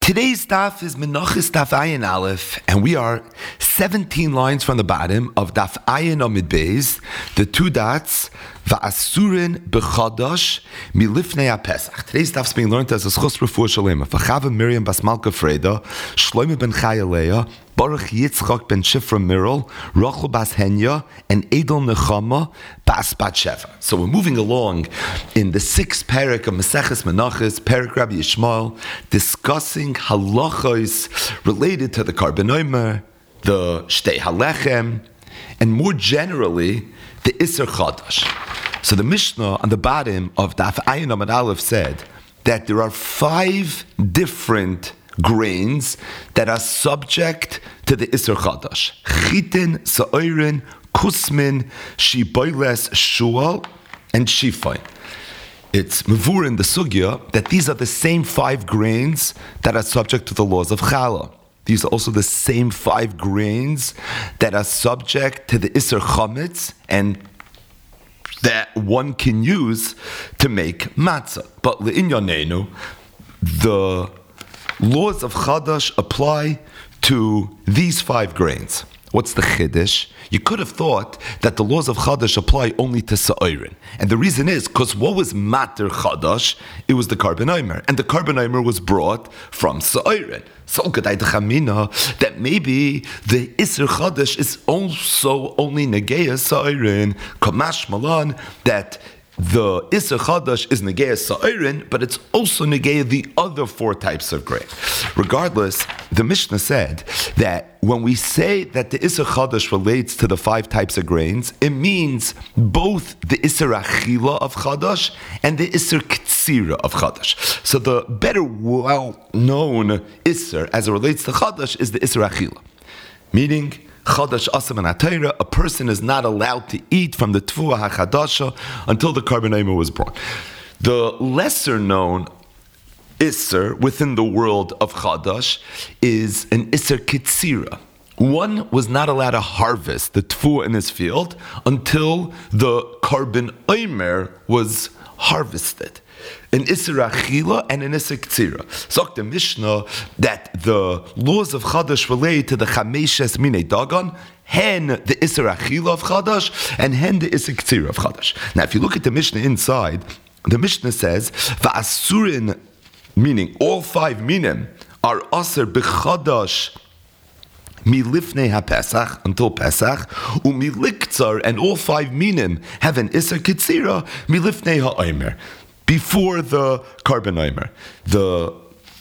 Today's daf is Menachos Daf Ayin Aleph, and we are 17 lines from the bottom of Daf Ayin Amid Beis, the two dots, Va'asurin B'chadash Milifnei HaPesach. Today's daf is being learned as a Schus Refuah Shalema. V'chava Miriam Bas Malka Freda, Shlomo ben Chayaleah, Baruch Yitzchak ben Shifra Mirel, Rachel Bas Henya, and Edel Nechama Bas Bat Sheva. So we're moving along in the sixth parak of Maseches Menachos, parak Rabbi Yishmael, discussing halachos related to the Karban Omer, the Shtei Halechem, and more generally, the Isser Chadash. So the Mishnah on the bottom of Daf Ayin Amud Aleph said that there are 5 different grains that are subject to the Isser Chadash. Chitin, Sa'orin, Kusmin, Shiboiles, Shual, and Shifai. It's Mavur in the Sugya that these are the same 5 grains that are subject to the laws of Challah. These are also the same 5 grains that are subject to the Isser Chametz and that one can use to make matzah. But le'inyanenu, the laws of Chadash apply to these 5 grains. What's the Chiddush? You could have thought that the laws of Chadash apply only to Sa'orin. And the reason is, because what was Mater Chadash? It was the Karban Omer. And the Karban Omer was brought from Sa'orin. So Kedai Dechamina, that maybe the Isser Chadash is also only Negeya Sa'orin, Kamash Malan, that the Isser Chadash is Negeya Sa'orin, but it's also Negeya the other 4 types of grain. Regardless, the Mishnah said that when we say that the Isser Chadash relates to the 5 types of grains, it means both the Isser Achila of Chadash and the Isser Ktsira of Chadash. So the better well-known Isser as it relates to Chadash is the Isser Achila, meaning Chadash Asam and Atayra, a person is not allowed to eat from the Tfuah HaChadasha until the Karban Omer was brought. The lesser known Isser within the world of Chadash is an Isser Kitsira. One was not allowed to harvest the Tfuah in his field until the Karban Omer was harvested. An Isser Achila and an Isser Ktsira. So the Mishnah that the laws of Chadash relate to the Chameshes Minei Dagan, hen the Isser Achila of Chadash, and hen the Isser Ktsira of Chadash. Now if you look at the Mishnah inside, the Mishnah says, Va'asurin, meaning all 5 minim, are aser b'chadash milifnei haPesach, until Pesach, umiliktzar, and all 5 minim have an Isser Ktsira milifnei ha'omer, before the Karban Omer. The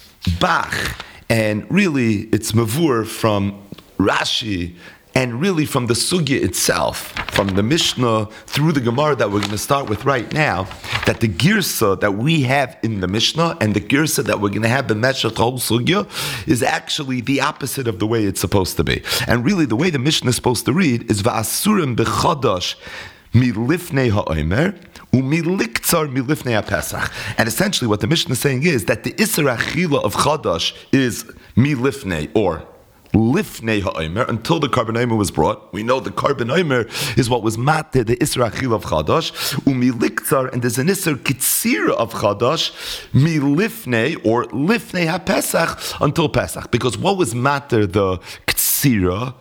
Bach, and really it's Mavur from Rashi, and really from the Sugya itself, from the Mishnah through the Gemara that we're going to start with right now, that the Girsa that we have in the Mishnah and the Girsa that we're going to have in Meshach whole Sugya is actually the opposite of the way it's supposed to be. And really the way the Mishnah is supposed to read is Va'asurim b'chadash milifnei ha'omer umiliktzar milifnei haPesach. And essentially what the Mishnah is saying is that the Isser Achila of Chadash is milifnei, or Lifnei ha'omer, until the Karban Omer was brought. We know the Karban Omer is what was matter, the Isser Achila of Chadash, umiliktzar, and there's an Isser Kitsira of Chadash, milifnei, or Lifnei haPesach, until Pesach. Because what was matter, the Ktsira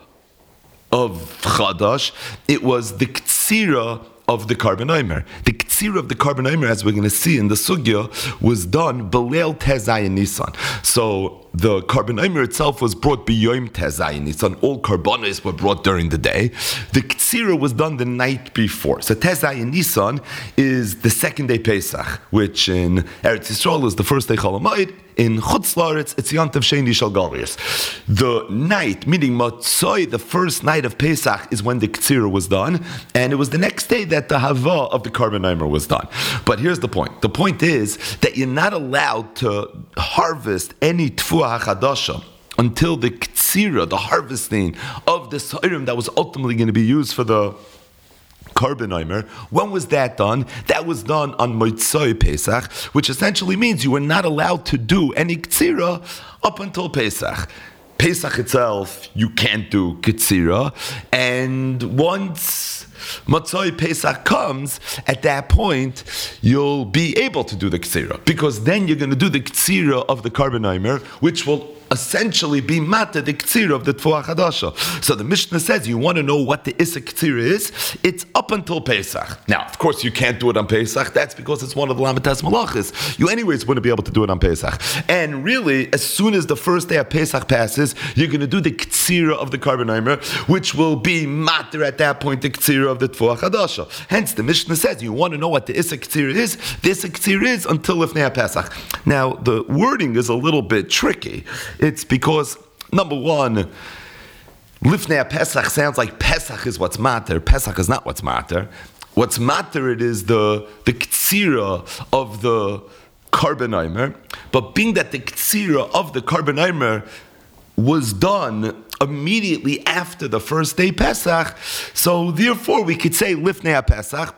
of Chadash? It was the Ktsira of the Karban Omer. The Ktsira of the Karban Omer, as we're going to see in the Sugya, was done B'leil Tezayin Nisan. So the Karban Omer itself was brought B'yom Tezayin Nisan. All Karbanos were brought during the day. The Ktsira was done the night before. So Tezayin Nisan is the 2nd day Pesach, which in Eretz Yisrael is the 1st day Chol Hamoed. In Chutz La'aretz, it's Yantav Sheni Shel Galuyos. The night, meaning Matzoi, the first night of Pesach, is when the Ktsira was done, and it was the next day that the Hava of the Karban Omer was done. But here's the point. The point is that you're not allowed to harvest any Tfuah HaChadasha until the Ktsira, the harvesting of the Sa'orim that was ultimately going to be used for the Karban Omer. When was that done? That was done on Motzoi Pesach, which essentially means you were not allowed to do any Ktsira up until Pesach. Pesach itself, you can't do Ktsira, and once Matzoi Pesach comes, at that point, you'll be able to do the Ktsira. Because then you're going to do the Ktsira of the Karban Omer, which will essentially be mata the Ktsira of the Tfuah Chadasha. So the Mishnah says, you want to know what the Issa Ktsira is? It's up until Pesach. Now, of course, you can't do it on Pesach. That's because it's one of the Lamitas Malachis. You anyways wouldn't be able to do it on Pesach. And really, as soon as the first day of Pesach passes, you're going to do the Ktsira of the Karban Omer, which will be matter at that point the Ktsira of the Tfuah Chadasha. Hence, the Mishnah says, you want to know what the Issa Ktsira is? The Issa Ktsira is until Lifnei Pesach. Now, the wording is a little bit tricky. It's because, number one, Lifnei Pesach sounds like Pesach is what's matter. Pesach is not what's matter. What's matter, it is the Ktsira of the Karban Omer. But being that the Ktsira of the Karban Omer was done immediately after the first day Pesach, so therefore we could say Lifnei Pesach,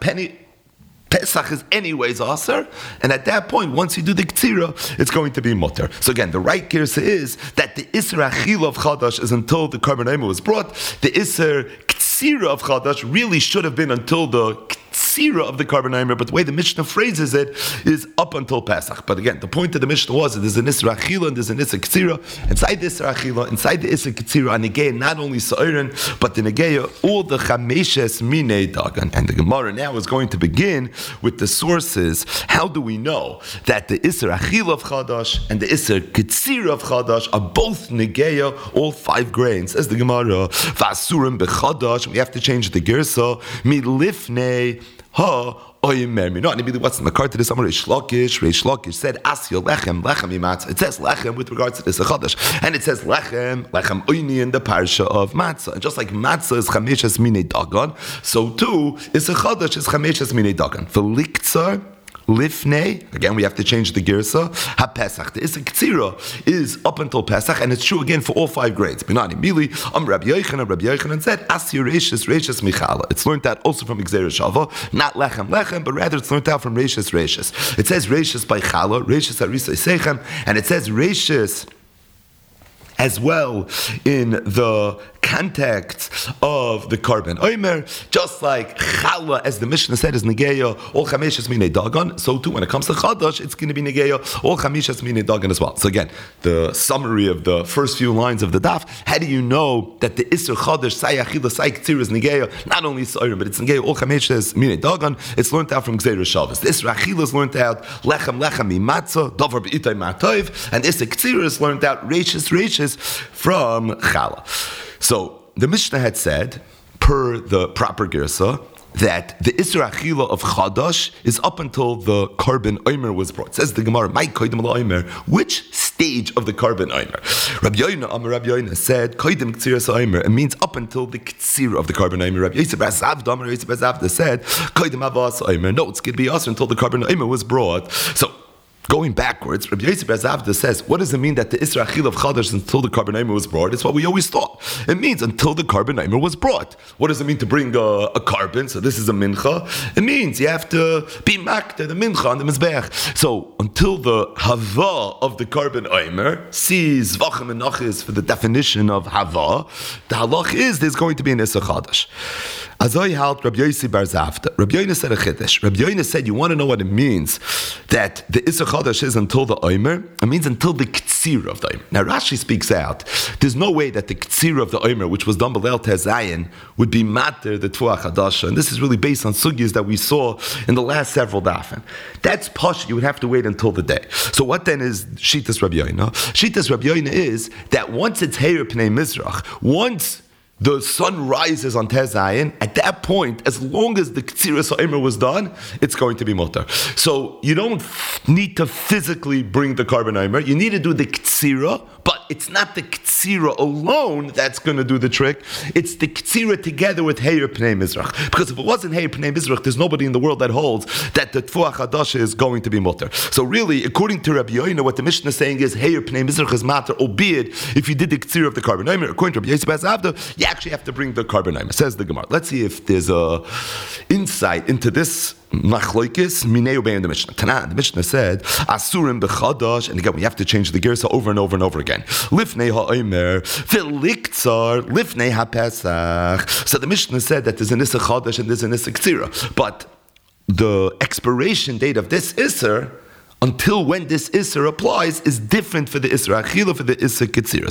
Pesach is anyways aser, and at that point, once you do the Ktsira, it's going to be mutter. So again, the right girsa is that the Isser Achila of Chadash is until the Karban Omer was brought. The Isser Ktsira of Chadash really should have been until the Ktsira of the Karban Omer, but the way the Mishnah phrases it is up until Pesach. But again, the point of the Mishnah was that there's an Isser Achila and there's an Isser Ktsira. Inside the Isser Achila, inside the Isser Ktsira, and Negeya not only Sa'irin, but the Negeya all the Chameshes Minei Dagan. And the Gemara now is going to begin with the sources. How do we know that the Isser Achila of Chadash and the Isser Ktsira of Chadash are both Negeya, all 5 grains? As the Gemara, V'asurim b'Chadash, we have to change the Gersa, Milifnei Oimer. You know, what's in the card to this? Reish Lakish said, Asya lechem imatz. It says lechem with regards to this Chadash, and it says lechem oini in the parsha of matzah. And just like matzah is chameshes minei dagan, so too is a Chadash is chameshes minei dagan. For liktzar Lifnei, again we have to change the girsa. Ha-Pesach, the Issa Ktsira is up until Pesach, and it's true again for all 5 grades. Binani Mili, Rabbi Yochanan said, Asir Reishis Michala. It's learned out also from Gzeira Shava, not Lechem, but rather it's learned out from Reishis. It says Reishis by Chala, Reishis Arisa Sechem, and it says Reishis as well in the context of the Karban Omer, just like Chala, as the Mishnah said, is Negeya, all Chameshes Minei Dagan, so too when it comes to Chadash, it's going to be Negeya, all Chameshes Minei Dagan as well. So again, the summary of the first few lines of the daf, how do you know that the Isser Chadash, Sai Achila, Sai Ktsir is Negeya, not only Sa'ir, but it's Negeya, all Chameshes Minei Dagan, it's learned out from Gzeira Shavas. The Isser Achila is learned out, Lechem Mimatzah, Davar B'itay Matayv, and Isser Ktsir is learned out, Reishis, from Chala. So the Mishnah had said, per the proper Gersa, that the Isra Achila of Chadash is up until the Karban Omer was brought. It says the Gemara, "My Kodim Omer." Which stage of the Karban Omer? Rabbi Yoina said, "Kodim Ktsiras Omer." It means up until the Ktsira of the Karban Omer. Rabbi Yosef Bar Zavda said, "Kodim Avas Omer." No, it's going to be us until the Karban Omer was brought. So, going backwards, Rabbi Yosef Bar Zavda says, what does it mean that the Isra Achila of Chadash until the Karban Omer was brought? It's what we always thought. It means until the Karban Omer was brought. What does it mean to bring a carbon? So this is a mincha. It means you have to be makta, the mincha on the mizbeach. So until the hava of the Karban Omer, sees Zvachim and Nachis for the definition of hava, the halach is there's going to be an Isra Chadash. Azoi halt Rabbi Yosef Bar Zavda. Rabbi Yoina said a chiddush. Rabbi Yoina said, you want to know what it means that the Isra Chadash is until the Omer? It means until the Ktsira of the Omer. Now Rashi speaks out. There's no way that the Ktsira of the Omer, which was done B'Leil Tezayin, would be matter the Tfuah Chadasha. And this is really based on sugyas that we saw in the last several dafin. That's posh. You would have to wait until the day. So what then is Shitas Rabbi Yoina? Shitas Rabbi Yoina is that once it's Heir Pnei Mizrach, once the sun rises on Tezayin, at that point, as long as the Ktsiras Omer was done, it's going to be mutar. So you don't need to physically bring the Karban Omer. You need to do the Ktsira, but it's not the Ktsira alone that's going to do the trick. It's the Ktsira together with Heir Pnei Mizrach. Because if it wasn't Heir Pnei Mizrach, there's nobody in the world that holds that the Tfuah Chadasha is going to be mutar. So really, according to Rabbi Yoina, what the Mishnah is saying is Heir Pnei Mizrach is matter, albeit if you did the Ktsira of the Karban Omer, according to Rabbi Yosef Bar Zavda, you actually have to bring the Karban Omer. Says the Gemara. Let's see if there's a insight into this Machloikis Minei Ubei in the Mishnah. Tanan, the Mishnah said, Asurim b'Chadash, and again, we have to change the Gersa over and over and over again. lifnei ha'omer, v'liktzar lifnei ha'pesach. So the Mishnah said that there's an Issa Chadash and there's an Issa Ktsira. But the expiration date of this Isser, until when this Isser applies, is different for the Isser Achila, for the Isser Ketzira.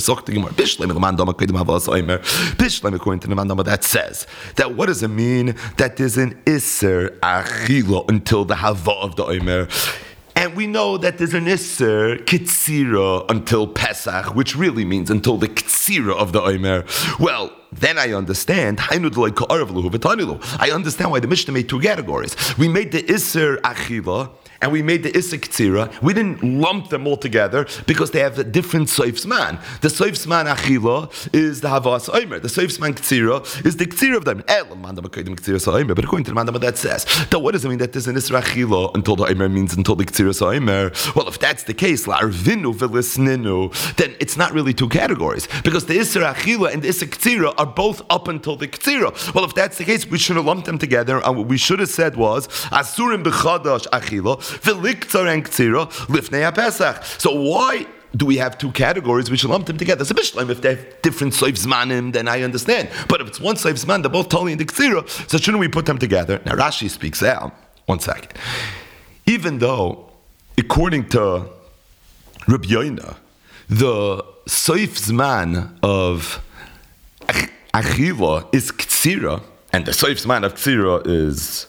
According to the Mandama, that says that what does it mean that there's an Isser Achila until the Hava of the Omer? And we know that there's an Isser Ketzira until Pesach, which really means until the Ketzira of the Omer. Well, then I understand. I understand why the Mishnah made two categories. We made the Isser Achila and we made the Issa Ktsira. We didn't lump them all together because they have a different Soif Zman. The Soif Zman Achila is the Havas Omer. The Soif Zman Ktsira is the Ktsira of them. But according to the Mandama, that says that what does it mean that there's an Issa Achila until the Omer means until the Ktsira Omer? Well, if that's the case, La'arvinu v'lisninu, then it's not really two categories because the Issa Achila and the Issa Ktsira are both up until the Ktsira. Well, if that's the case, we should have lumped them together, and what we should have said was Asurim b'chadash Achila v'liktzar and Ktsira lifnei HaPesach. So why do we have two categories? We should lump them together. So if they have different Soif Zmanim, then I understand. But if it's one Soif Zman, they're both totally in the Ktsira, so shouldn't we put them together? Now Rashi speaks out. One second. Even though, according to Rabbi Yoina, the Soif Zman of Achila is Ktsira, and the Soif Zman of Ktsira is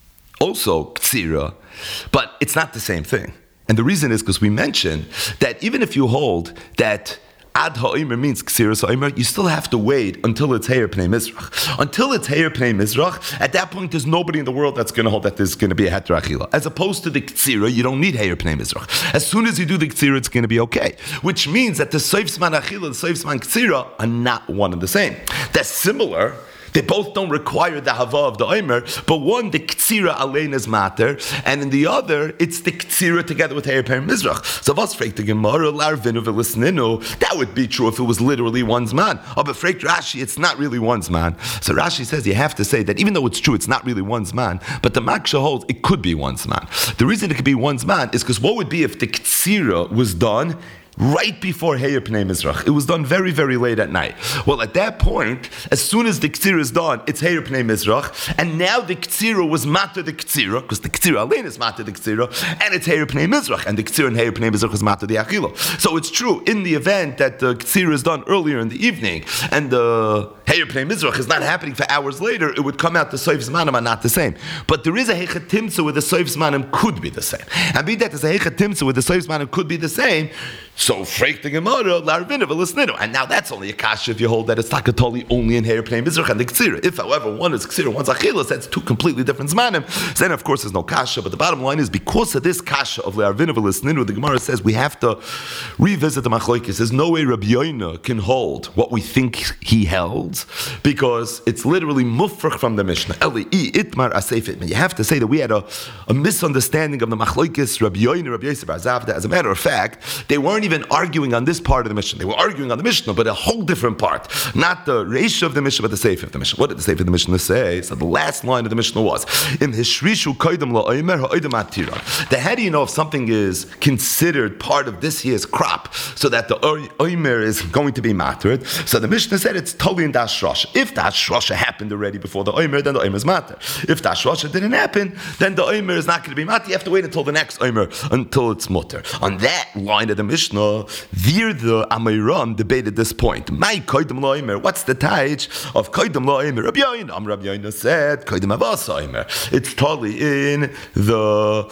also Ktsira, but it's not the same thing. And the reason is because we mentioned that even if you hold that Ad ha'omer means Ksiras ha'omer, you still have to wait until it's Heir Pnei Mizrach. Until it's Heir Pnei Mizrach, at that point there's nobody in the world that's going to hold that there's going to be a Heter Achila. As opposed to the Ktsira, you don't need Heir Pnei Mizrach. As soon as you do the Ktsira, it's going to be okay. Which means that the Soif Zman Achila and the Soif Zman Ktsira are not one and the same. That's similar. They both don't require the Hava of the Omer, but one, the Ktsira Alein is matter, and in the other, it's the Ktsira together with Heir Pnei Mizrach. So was fragt the Gemara, Larvinu v'lisninu, that would be true if it was literally one's man. Oh, but fragt Rashi, it's not really one's man. So Rashi says you have to say that even though it's true, it's not really one's man, but the Maksha holds it could be one's man. The reason it could be one's man is because what would be if the Ktsira was done right before Heir Pnei Mizrach? It was done very, very late at night. Well, at that point, as soon as the Ktsira is done, it's Heir Pnei Mizrach, and now the Ktsira was Matter the Ktsira, because the Ktsira Alein is Matter the Ktsira, and it's Heir Pnei Mizrach, and the Ktsira and Heir Pnei Mizrach is Matter the Achila. So it's true, in the event that the Ktsira is done earlier in the evening, and the Heir Pnei Mizrach is not happening for hours later, it would come out the Soif Zmanim are not the same. But there is a Heichet Timtza where the Soif Zmanim could be the same. And be that there's a Heichet Timtza where the Soif Zmanim could be the same, so fragt the Gemara, Larvinu v'lisninu. And now that's only a kasha if you hold that it's takatoli only in Heir Pnei Mizrach and the Ktsira. If, however, one is Ktsira, one's Achilas, that's two completely different Zmanim. So then, of course, there's no kasha. But the bottom line is, because of this kasha of Larvinu v'lisninu, the Gemara says we have to revisit the Machlokes. There's no way Rabbi Yoina can hold what we think he held, because it's literally mufrach from the Mishnah. Eli itmar asefit. You have to say that we had a misunderstanding of the Machlokes, Rabbi Yoina, Rabbi Yosef bar Zavda. As a matter of fact, they weren't even arguing on this part of the Mishnah. They were arguing on the Mishnah, but a whole different part. Not the Reisha of the Mishnah, but the Sefer of the Mishnah. What did the Sefer of the Mishnah say? So the last line of the Mishnah was, Im hishrishu koydem la'omer ha'oydem atira. How do you know if something is considered part of this year's crop, so that the omer is going to be mattered? So the Mishnah said it's totally in Dash Rosh. If Dash Rosh happened already before the omer, then the omer is matter. If Dash Rosh didn't happen, then the omer is not going to be matter. You have to wait until the next omer, until it's mutter. On that line of the Mishnah, Vir the Amiram debated this point. My koydem la'omer. What's the taich of koydem la'omer? Rabbi Yoina said koydem havas ha'omer. It's totally in the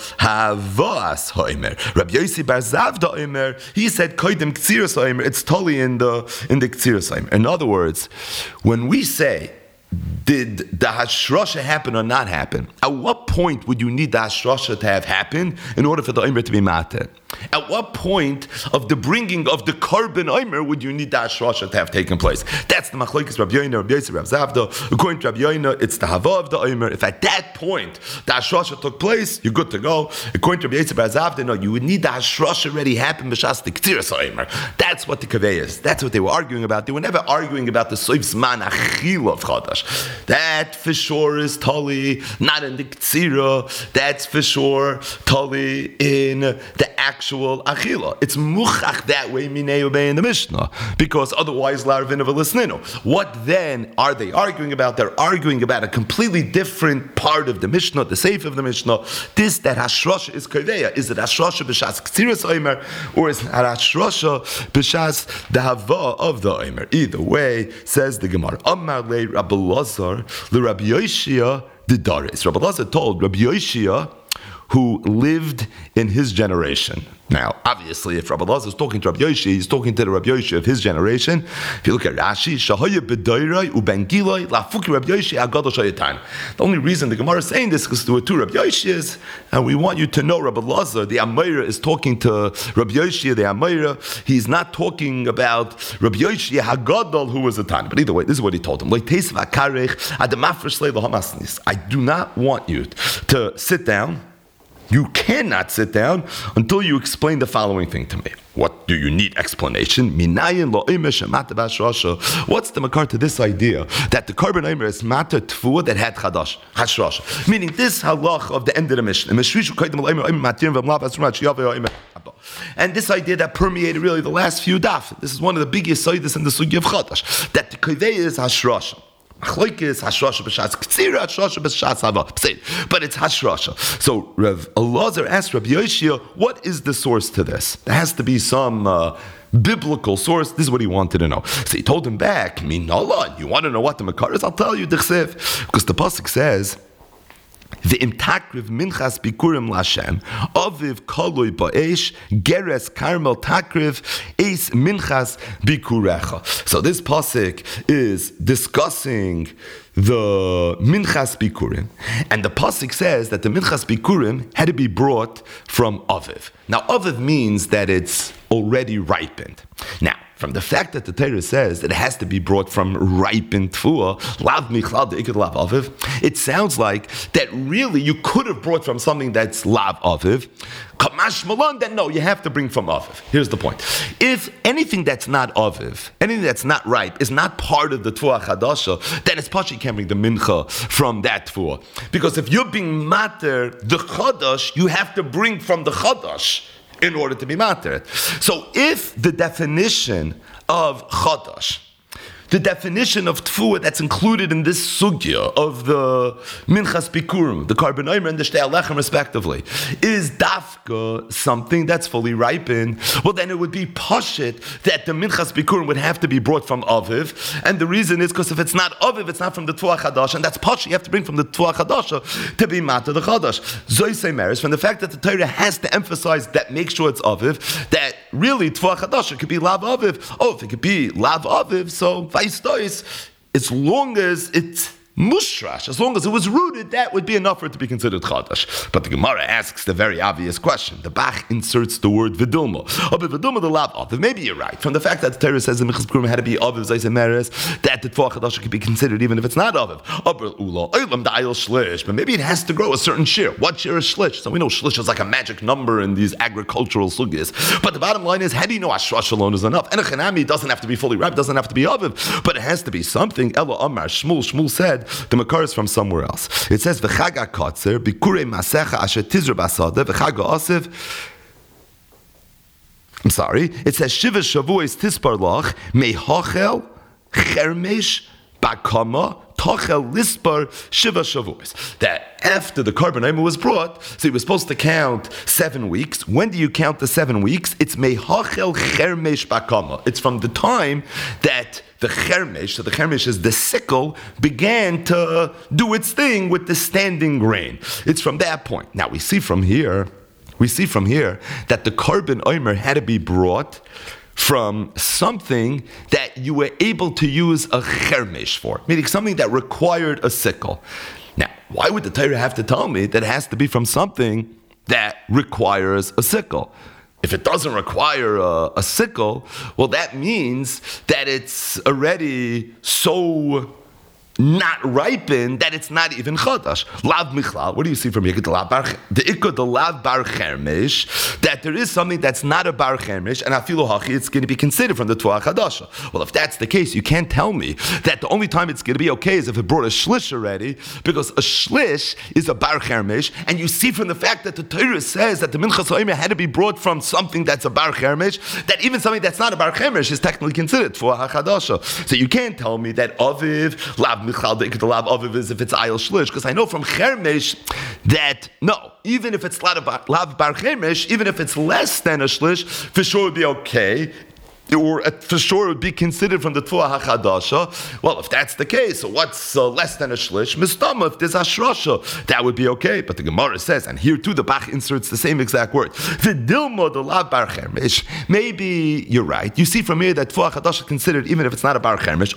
havas ha'omer. Rabbi Yosef bar Zavda omer, he said koydem ktsiras ha'omer. It's totally in the ktsiras ha'omer. In other words, when we say, did the Hashrasha happen or not happen? At what point would you need the Hashrasha to have happened in order for the Omer to be matter? At what point of the bringing of the Korban Omer would you need the Hashrasha to have taken place? That's the Machlokes Rabbi Yoina, Rabbi Yosef, Rabbi Zavda. According to Rabbi Yoina, it's the Hava of the Omer. If at that point the Hashrasha took place, you're good to go. According to Rabbi Yosef, Rabbi Zavda, no, you would need the Hashrasha already happen b'shas the Ktsiras Omer. That's what the Kaveh is. That's what they were arguing about. They were never arguing about the Soif Zman Achila of Chadash. Chadash. That for sure is Tali, not in the Ktsira. That's for sure Tali in the actual Achila. It's Muchach that way, Minei Ubei in the Mishnah, because otherwise, Larvin of a Lisnino. What then are they arguing about? They're arguing about a completely different part of the Mishnah, the Seif of the Mishnah. This, that Hashrasha is Koveya. Is it Hashrasha b'shas Ktsiras Omer, or is it Hashrasha b'shas the Hava of the Omer? Either way, says the Gemara. Amar le Rabbi Lazar le Rabbi Yoshia the Daris. Rabbi Lazar told Rabbi Yoshia, who lived in his generation. Now, obviously, if Rabbi Lazar is talking to Rabbi Yoshia, he's talking to the Rabbi Yoshia of his generation. If you look at Rashi, Shahaya b'doiroi uben giloi lafuki Rabbi Yoshia agadol shayatan. The only reason the Gemara is saying this is because there were two Rabbi Yoshias, and we want you to know Rabbi Lazar, the Amayra, is talking to Rabbi Yoshia, the Amayra. He's not talking about Rabbi Yoshia Hagadol, who was a Tana. But either way, this is what he told him. I do not want you to sit down. You cannot sit down until you explain the following thing to me. What do you need explanation? What's the makar to this idea that the carbon aimer is matter tfuah that had chashrasha? Meaning this halach of the end of the Mishnah. And this idea that permeated really the last few daf. This is one of the biggest ideas in the sugi of chadash. That the kaveh is hashrasha. But it's hashrasha. So Rav Elazar asked Rabbi Yoshia, what is the source to this? There has to be some biblical source. This is what he wanted to know. So he told him back, Minallah, you want to know what the makar is? I'll tell you, because the pasuk says, V'im takriv minchas bikurim l'Hashem, aviv kaloi ba'esh, geres karmel takriv, eis minchas bikurecha. So this pasuk is discussing the minchas bikurim, and the pasuk says that the minchas bikurim had to be brought from aviv. Now aviv means that it's already ripened. Now, from the fact that the Torah says that it has to be brought from ripened tfuah, lav michlal deikad lav aviv, it sounds like that really you could have brought from something that's lav aviv. Kamash malon, then no, you have to bring from aviv. Here's the point. If anything that's not aviv, anything that's not ripe, is not part of the tfuah chadasha, then it's possible you can't bring the mincha from that tfuah. Because if you're being mater the chadash, you have to bring from the chadash in order to be matter. So if the definition of chadash, the definition of tfuah that's included in this sugya of the minchas bikurim, the carbon omer and the shtei alechem respectively, is dafka something that's fully ripened, well then it would be pashit that the minchas bikurim would have to be brought from aviv, and the reason is because if it's not aviv, it's not from the tfuah chadash, and that's pashit, you have to bring from the tfuah chadash to be matter the chadash. Zoy meres, from the fact that the Torah has to emphasize that, make sure it's aviv, that really tfuah chadash could be lav aviv. Oh, if it could be lav aviv, so as long as it's mushrash, as long as it was rooted, that would be enough for it to be considered chadash. But the Gemara asks the very obvious question. The Bach inserts the word vidulma. But vidulma the lav aviv. Maybe you're right. From the fact that the Torah says the minchas bikurim had to be aviv zaysemeres, that the tfuah chadash could be considered even if it's not aviv. But maybe it has to grow a certain share. What share is shlish? So we know shlish is like a magic number in these agricultural sugyas. But the bottom line is, how do you know ashrash alone is enough? And a chanami doesn't have to be fully ripe, doesn't have to be aviv, but it has to be something. Ella Amar Shmuel. Shmuel said the makar is from somewhere else. It says v'chaga kotzer bikurei masecha asher tizra basada v'chaga asiv. I'm sorry. It says shiva shavuos tispar lach mehachel chermesh bakama tochel lispar shiva shavuos. That after the carbon omer was brought, so he was supposed to count 7 weeks. When do you count the 7 weeks? It's mehachel chermesh bakama. It's from the time that the chermesh, so the chermesh is the sickle, began to do its thing with the standing grain. It's from that point. Now we see from here that the carbon omer had to be brought from something that you were able to use a chermesh for, meaning something that required a sickle. Now, why would the Torah have to tell me that it has to be from something that requires a sickle? If it doesn't require a sickle, well, that means that it's already so not ripened, that it's not even chadash. Lav michlal. What do you see from here? The ikka the lav bar chermish, that there is something that's not a bar chermish, and afilu hachi, it's going to be considered from the tuah chadasha. Well, if that's the case, you can't tell me that the only time it's going to be okay is if it brought a shlish already, because a shlish is a bar chermish, and you see from the fact that the Torah says that the minchas ha'omer had to be brought from something that's a bar chermish, that even something that's not a bar chermish is technically considered for a chadasha. So you can't tell me that aviv lav the lab aviv is if it's ayel shlish, because I know from chermish that no, even if it's lav bar chermish, even if it's less than a shlish, for sure it would be okay. Or for sure it would be considered from the Tfuah HaChadasha. Well, if that's the case, so what's less than a shlish? Mistama, if there's Ashrasha, that would be okay. But the Gemara says, and here too the Bach inserts the same exact word. V'dilma the lav bar chermish. Maybe you're right. You see from here that Tfuah HaChadasha considered even if it's not a bar chermish,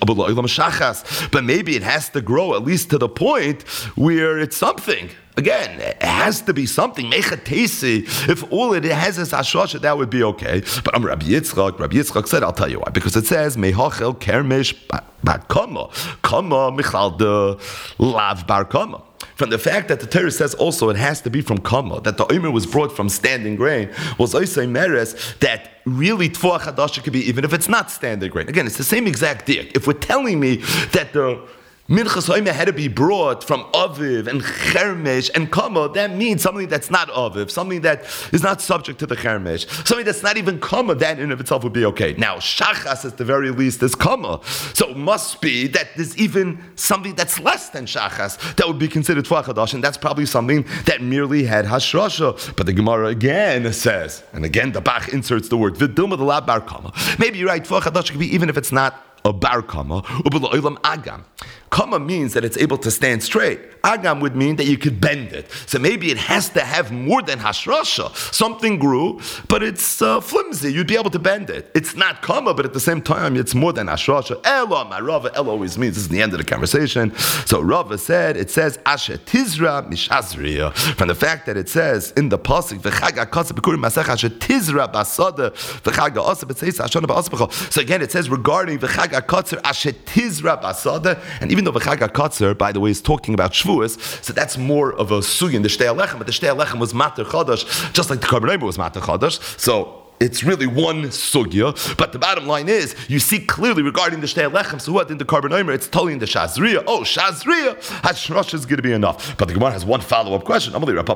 but maybe it has to grow at least to the point where it's something. Again, it has to be something. Mechatesi. If all it has is ashrasha, that would be okay. But Rabbi Yitzchak said, I'll tell you why. Because it says, Mehachel kermish bar kama. Kama michal de lav bar kama. From the fact that the Torah says also it has to be from kama, that the omer was brought from standing grain, was also meres that really tfuah chadasha could be even if it's not standing grain. Again, it's the same exact deal. If we're telling me that the minchas ha'omer had to be brought from aviv and chermesh and kama, that means something that's not aviv, something that is not subject to the chermesh, something that's not even kama, that in of itself would be okay. Now, shachas at the very least is kama, so it must be that there's even something that's less than shachas that would be considered tfuah chadash, and that's probably something that merely had hashrasha. But the Gemara again says, and again the Bach inserts the word v'dilma the lab bar kama. Maybe you're right, tfuah chadash could be even if it's not a bar kama, ubel agam. Kama means that it's able to stand straight. Agam would mean that you could bend it. So maybe it has to have more than hashrasha. Something grew, but it's flimsy. You'd be able to bend it. It's not kama, but at the same time, it's more than hashrasha. Elo, my Rava, Elo always means, this is the end of the conversation. So Rava said, it says, Asher Tizra Mishazriya. From the fact that it says in the pasuk, V'chaga Kasa B'kurim Masech Asher Tizra Basada, V'chaga Asa B'tzeisa Ashana B'aspacha. So again, it says regarding V'chaga Katzer Asher Tizra Basada, and even though V'chaga Katzer, by the way, is talking about Shavuos, so that's more of a sugi in the Shtei Alechem, but the Shtei Alechem was Mater Chodesh, just like the Karban was Mater Chodesh. So it's really one sugya, but the bottom line is, you see clearly regarding the Shtei Alechem, so what in the Karban Omer, it's totally in the Shazriya. Oh, Shazriya, Hashrosh is going to be enough. But the Gemara has one follow-up question.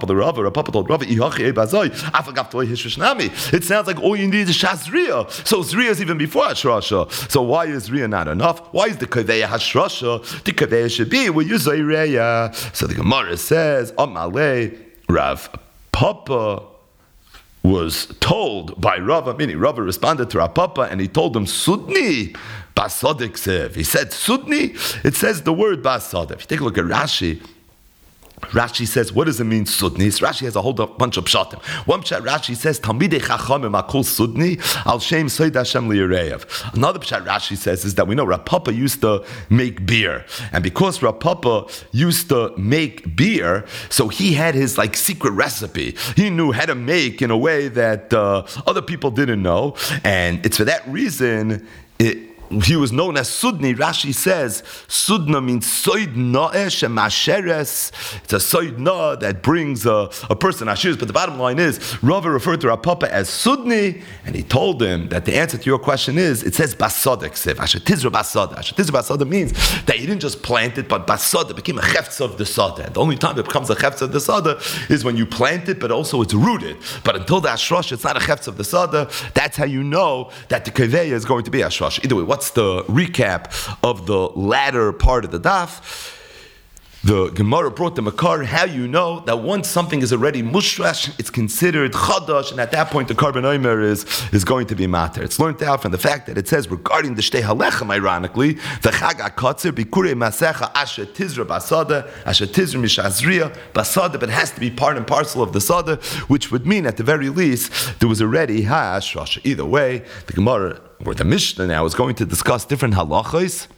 It sounds like all you need is Shazriya. So Zriya is even before Hashrasha. So why is Zriya not enough? Why is the Kaveya Hashrasha? The Kaveya should be where you Zayreya. So the Gemara says, Amalei, Rav Papa was told by Rava, meaning Rava responded to Rav Papa and he told him, Sudni Basadik Sev. He said, Sudni, it says the word Basadik. If you take a look at Rashi, Rashi says, what does it mean, Sudni? Rashi has a whole bunch of pshatim. One pshat, Rashi says, Talmidei Chachamim akol Sudni, al shem Soid Hashem li'Yereyev. Another pshat Rashi says is that we know Rav Papa used to make beer. And because Rav Papa used to make beer, so he had his secret recipe. He knew how to make in a way that other people didn't know. And it's for that reason, he was known as Sudni. Rashi says Sudna means Soid Na'esh and Masheres. It's a Soid Na that brings a person Ashirs. But the bottom line is, Rava referred to Rav Papa as Sudni, and he told him that the answer to your question is, it says Basadik Sev. Asher Tizra Basada. Asher Tizra Basada means that he didn't just plant it, but Basada became a Chefza of the Sada. And the only time it becomes a Chefza of the Sada is when you plant it, but also it's rooted. But until the Ashrosh, it's not a Chefza of the Sada. That's how you know that the Keveya is going to be Ashrosh. Either way, what's the recap of the latter part of the daf? The Gemara brought the Makar, how you know that once something is already mushrash, it's considered chadash, and at that point the Karban Omer is going to be matter. It's learned out from the fact that it says regarding the Shtei Halechem, ironically, the Chag HaKatzer, Bikurei Masecha, Asher Tizra Basada, Asher Tizra Mishazriya, Basada, but it has to be part and parcel of the Sada, which would mean at the very least, there was already Ha'ashrash. Either way, the Gemara, or the Mishnah now, is going to discuss different halachos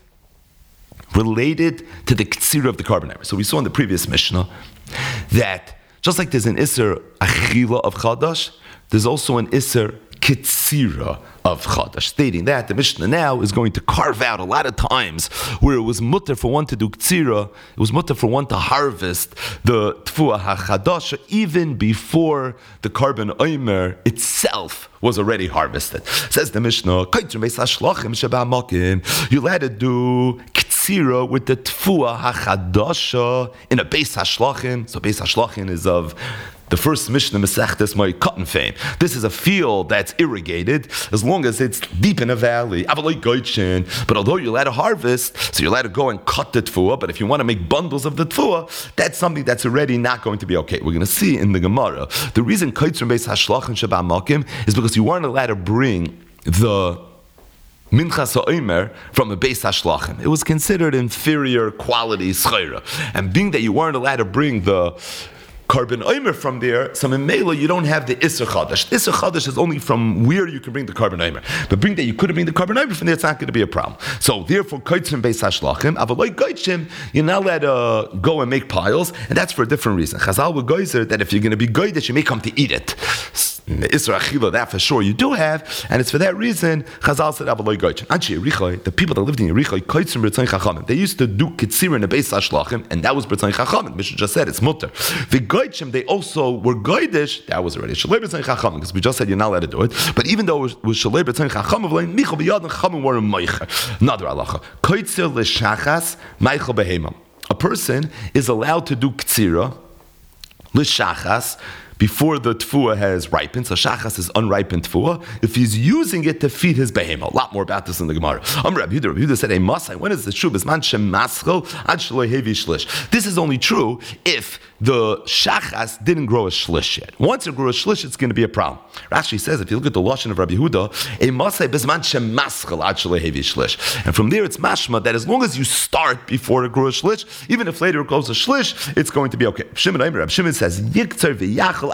related to the Ktsira of the Karban Omer. So we saw in the previous Mishnah that just like there's an Isser Achila of Chadash, there's also an Isser Kitzira of Chadash, stating that the Mishnah now is going to carve out a lot of times where it was mutter for one to do Ktsira, it was mutter for one to harvest the Tfuah HaChadasha even before the carbon omer itself was already harvested. Says the Mishnah, you'll have to do Ktsira with the Tfuah HaChadasha in a Beis HaShlachim. So Beis HaShlachim is of the first Mishnah Masechtas my cotton fame. This is a field that's irrigated as long as it's deep in a valley. But although you're allowed to harvest, so you're allowed to go and cut the tfuah, but if you want to make bundles of the tfuah, that's something that's already not going to be okay. We're going to see in the Gemara. The reason Kaitzrim Beis Hashlach and Shabbat Makim is because you weren't allowed to bring the Minchas Ha'omer from a Beis HaShlachim. It was considered inferior quality schayra. And being that you weren't allowed to bring the carbon omer from there, so in Mela you don't have the Isser Chadash. Isser Chadash is only from where you can bring the carbon omer. But bring that you couldn't bring the carbon omer from there, it's not going to be a problem. So therefore, Kaitzim Beis HaShlachim, Avaloi Kaitzim, you're not allowed to go and make piles, and that's for a different reason. Chazal would geyser that if you're going to be goydish, you may come to eat it. In the Isra Achila, that for sure you do have, and it's for that reason Chazal said Avaloi Kaitzim. Anchi Yerichai, the people that lived in Yerichai, Kaitzim B'Tzayin Chachamim, they used to do Kitzir in the Beis HaShlachim, and that was B'Tzayin Chachamim. Mishnah just said it's mutter. They also were goydish. That was already Shalei B'Tzayin Chachamim, because we just said you're not allowed to do it. But even though it was Shalei B'Tzayin Chachamim, Michal B'Yad and Chachamim were a Meicher. Another halacha. Koitzer l'shachas Michal B'Heimam. A person is allowed to do ktsira l'shachas before the tfuah has ripened. So shachas is unripened tfuah. If he's using it to feed his behema. A lot more about this in the Gemara. Rabbi Yehuda said, "A masai. When is the true? Bisman shemaschel ad shelo hevi shlish." This is only true if the shachas didn't grow a shlish yet. Once it grew a shlish, it's going to be a problem. Rashi says, if you look at the lashon of Rabbi Yehuda, a masai bisman shemaschel ad shelo hevi shlish. And from there, it's mashma that as long as you start before it grew a shlish, even if later it grows a shlish, it's going to be okay. Rabbi Shimon says, "Yiktzar v'yachal."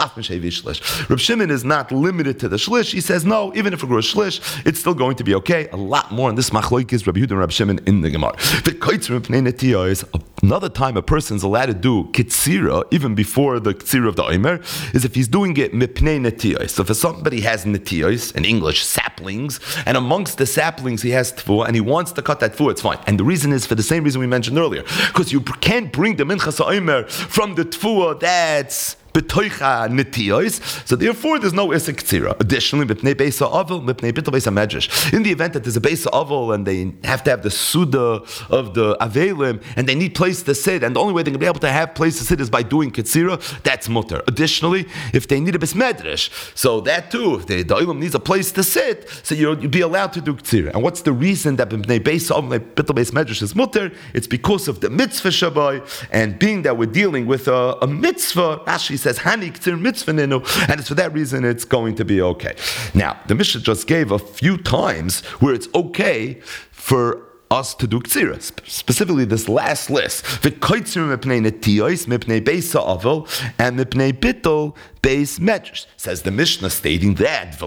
Reb Shimon is not limited to the shlish. He says no, even if it grew a shlish, it's still going to be okay. A lot more on this machlokes Rabbi Yehuda and Reb Shimon in the Gemara. The kaitzrim pnei netiyah is another time a person's allowed to do kitzira even before the kitzira of the omer is if he's doing it mipnei netiyah. So if somebody has netiyos in English saplings, and amongst the saplings he has tfuah and he wants to cut that tfuah, it's fine. And the reason is for the same reason we mentioned earlier, because you can't bring the minchas omer from the tfuah that's b'toicha netiyos, so therefore there's no isek tzira. Additionally, mipnei beisa avil, mipnei bittul beisa medrash. In the event that there's a beisa avil and they have to have the suda of the avelim and they need place to sit, and the only way they're going to be able to have place to sit is by doing kitzira, that's mutter. Additionally, if they need a besmedrash, so that too, if the olim needs a place to sit, so you'd be allowed to do kitzira. And what's the reason that mipnei beisa avil, bittul beisa medrash is mutter? It's because of the mitzvah shabai, and being that we're dealing with a mitzvah, Rashi says hani k'tzir mitzvah ninu, and it's for that reason it's going to be okay. Now, the Mishnah just gave a few times where it's okay for us to do k'tzira, specifically this last list. V'koitzir mipnei netiyos, mipnei beisa avil, and mipnei bittul beis medrash. Says the Mishnah, stating that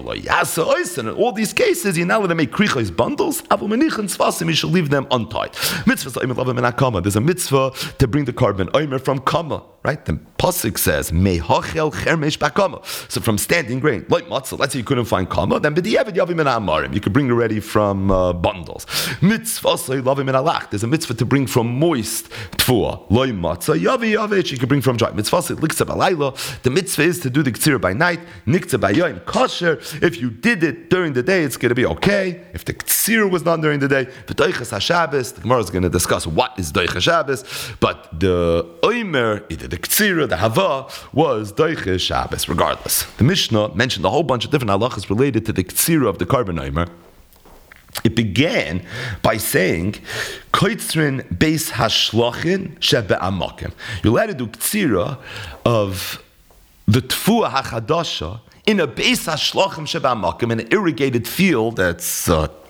in all these cases you're not allowed to make krichos bundles. Avol menichin tzvasim, you should leave them untied. Mitzvah omer lava min hakama. There's a mitzvah to bring the carbon omer from kama. Right? The pasuk says mehachel chermesh bakama. So from standing grain, like matzah. Let's say you couldn't find kama, then b'diavad yavim min ha'amarim. You could bring already from bundles. Mitzvah lavim min halach. There's a mitzvah to bring from moist tfuah. Loy matzah yavi yavich. You could bring from dry. Mitzvah liksa balayla. The mitzvah is to do the ktsira by night. Nikta by yom kosher. If you did it during the day, it's going to be okay. If the ktsira was done during the day, the doiches haShabbos. The Gemara is going to discuss what is doiches Shabbos, but the omer, either the ktsira, the hava, was doiches Shabbos. Regardless, the Mishnah mentioned a whole bunch of different halachas related to the ktsira of the carbon omer. It began by saying, "Koitzrin beis hashlachin shebe'amakim." You're allowed to do ktsira of the tfuah hachadasha in a beis hashlachim shebe'amakim, in an irrigated field that's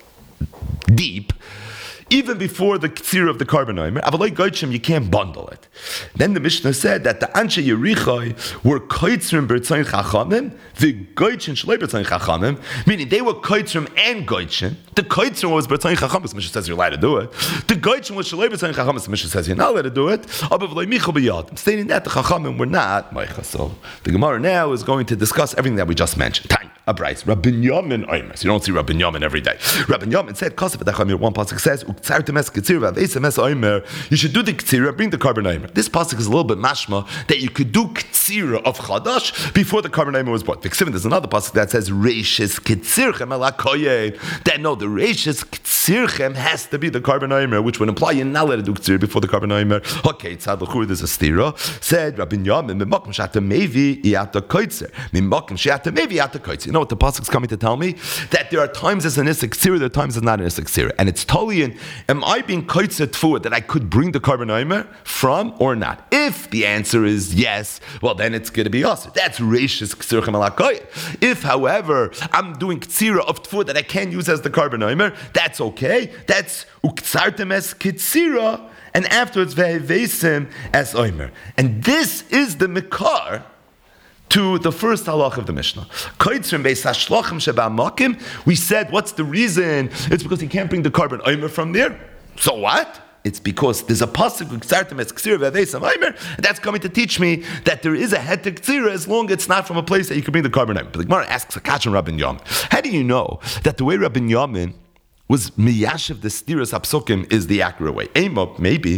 deep, even before the ktsira of the carbon omer. Avaloi goychim, you can't bundle it. Then the Mishnah said that the anshe Yerichai were koitzrim b'tzayin chachamim, the goychin shlei b'tzayin chachamim, meaning they were koitzrim and goychin. The koitzrim was b'tzayin chachamim, the Mishnah says you're allowed to do it. The goychin was shlei b'tzayin chachamim, the Mishnah says you're not allowed to do it. Avaloi michal b'yadim, stating that the chachamim were not meicha. So the Gemara now is going to discuss everything that we just mentioned. a brayz. Rabbi Yamin Omer. So you don't see Rabbi Yamin every day. Rabbi Yamin said, one pasuk says, you should do the ktsira, bring the carbon omer. This pasuk is a little bit mashma that you could do ktsira of chadash before the carbon omer was brought. There's another pasuk that says reishis ktsirchem alakoye. That no, the reishis ktsirchem has to be the carbon omer, which would imply you're not allowed to do ktsira before the carbon omer. Okay, tzad l'chur, there's a stira. Said Rabbi Yamin, mimakim shata mevi yata koitzer. Mimakim shata mevi yata koitzer. You know what the pasuk's coming to tell me? That there are times as an isik ktsira, there are times as not an isik ktsira, and it's totally in. Am I being koitzer tfuah that I could bring the carbon omer from or not? If the answer is yes, well then it's going to be us. That's reishis ktsirchem alakoy. If, however, I'm doing ktsira of tfuah that I can't use as the carbon omer, that's okay. That's uktsartem es ktsira, and afterwards ve'vesim as omer. And this is the mikar to the first halach of the Mishnah. We said, what's the reason? It's because he can't bring the carbon omer from there. So what? It's because there's a pasuk and that's coming to teach me that there is a het ktsira as long as it's not from a place that you can bring the carbon omer. But the Gemara asks a kachan Rabbi Yamin. How do you know that the way Rabbi Yamin was miyashiv the stiras hapsukim is the accurate way? Maybe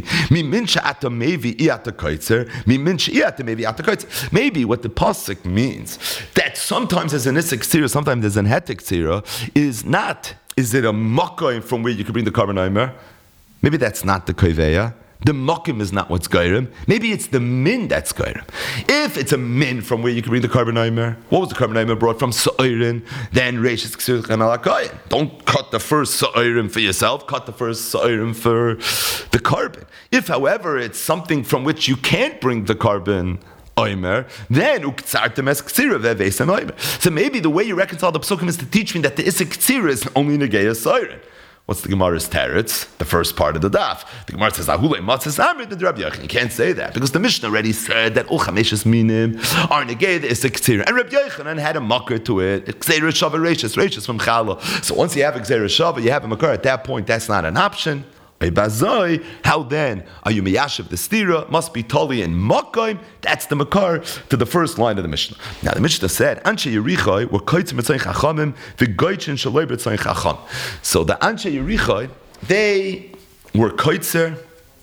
maybe what the pasuk means that sometimes as an isik tzira, sometimes as an hetek tzira is it a makkah from where you can bring the carbon omer? Maybe that's not the koveya. The mokim is not what's gairim. Maybe it's the min that's gairim. If it's a min from where you can bring the carbon omer, what was the carbon omer brought from? Sa'irin, then reishis k'sirchem alakoyin. Don't cut the first sa'irim for yourself, cut the first sa'irim for the carbon. If, however, it's something from which you can't bring the carbon omer, then uktsartem es ktsira ve'veisem omer. So maybe the way you reconcile the psukim is to teach me that the isik ktsira is only negeya sa'irin. What's the Gemara's teretz? The first part of the daf. The Gemara says, "Ahulei matzes amrit the Rabbi Yochanan." You can't say that because the Mishnah already said that all chameshes minim are negay the isik ktsira, and Rabbi Yochanan had a makar to it. Gzeira shava reishis from chala. So once you have a gzeira shava, you have a makar. At that point, that's not an option. How then are you miyashiv the stira? Must be totally in makayim. That's the makar to the first line of the Mishnah. Now the Mishnah said, Anshe Yerichai were koitzim b'tzayin chachamim v'goychin shaloi b'tzayin chacham. So the Anshe Yerichai, they were koitzer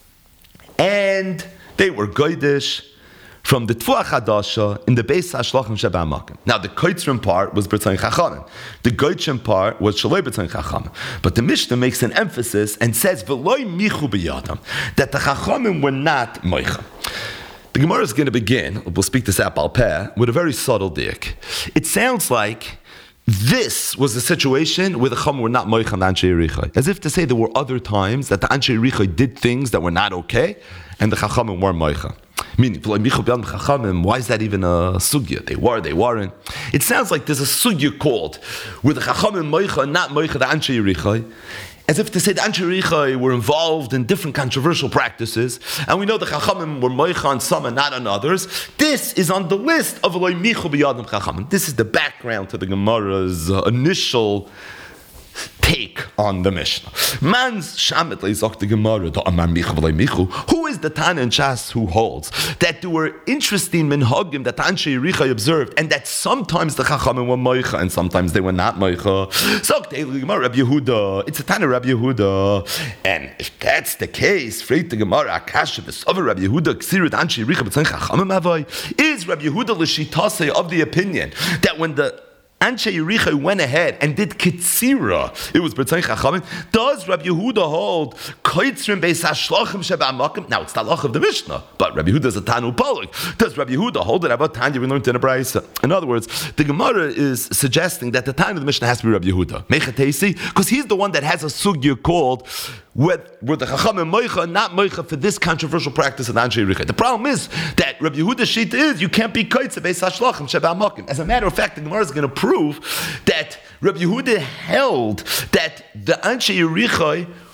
and they were goydish from the Tfuah Chadasha in the Beis HaShlachim Sheba Makim. Now the Koitzrim part was B'tzayin Chachamim. The Goytrim part was Shaloi B'tzayin Chachamim. But the Mishnah makes an emphasis and says V'loi Michu B'yadam, that the Chachamim were not Moicha. The Gemara is going to begin, we'll speak this out Bal Peh, with a very subtle dik. It sounds like this was a situation where the Chachamim were not Moicha and Anshe Yerichai. As if to say there were other times that the Anshe Yerichai did things that were not okay, and the Chachamim were Moicha. Meaning, why is that even a sugya? They weren't. It sounds like there's a sugya called where the Chachamim Moicha and not Moicha the Anshe Yerichai, as if to say the Anshe Yerichai were involved in different controversial practices, and we know the Chachamim were Moicha on some and not on others. This is on the list of Eloi Michu B'Yadam Chachamim. This is the background to the Gemara's initial take on the Mishnah. Man's shamet leizok the Gemara do amar michu v'lei michu. Who is the Tana and Shas who holds that there were interesting minhagim that Anshe Yerichai observed, and that sometimes the Chachamim were moicha and sometimes they were not moicha? So the Gemara Rabbi Yehuda. It's a Tana Rabbi Yehuda, and if that's the case, freit the Gemara akasha v'sover Rabbi Yehuda ksirat Anshe Yerichai b'tzon Chachamim avay. Is Rabbi Yehuda l'shitase of the opinion that when the Anshe Yerichai went ahead and did Kitzira, it was B'tzayin Chachamim. Does Rabbi Yehuda hold Koitzrim Beis HaShlachim Sheba Makim? Now it's the halach of the Mishnah, but Rabbi Yehuda is a Tanu Polik. Does Rabbi Yehuda hold it about Tanya we learned in a Brayso? In other words, the Gemara is suggesting that the Tanya of the Mishnah has to be Rabbi Yehuda. Mechatesi, because he's the one that has a sugya called where the Chachamim Moicha and not Moicha for this controversial practice of Anshe Yerichai. The problem is that Rabbi Yehuda's sheet is you can't be Koitzer Beis HaShlachim Sheba Makim. As a matter of fact, the Gemara is going to prove that Rabbi Yehuda held that the Anshe Yerichai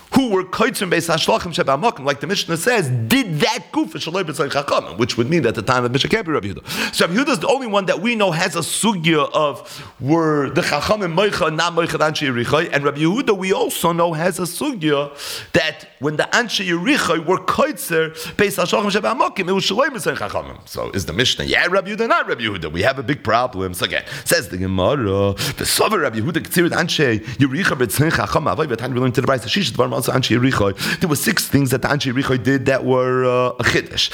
who were koitzim beis hashlachim sheba'amakim, like the Mishnah says, did that gufa shaloi b'tzayich chachamim, which would mean at the time of Mishnah can't be Rabbi Yehuda. So Rabbi Yehuda is the only one that we know has a sugya of were the chachamim moicha, not moicha anshe yerichai, and Rabbi Yehuda we also know has a sugya that when the anshe yerichai were koitzer beis hashlachim sheba'amakim, it was shaloi b'tzayich chachamim. So is the Mishnah Rabbi Yehuda, not Rabbi Yehuda? We have a big problem. So again, says the Gemara, the Sover Rabbi Yehuda k'tzirid anshe yerichai b'tzayich chachamim. Avoy v'tan we learned to the Brayso Shish dvar. There were 6 things that the Anshe Yerichai did that were a chiddush.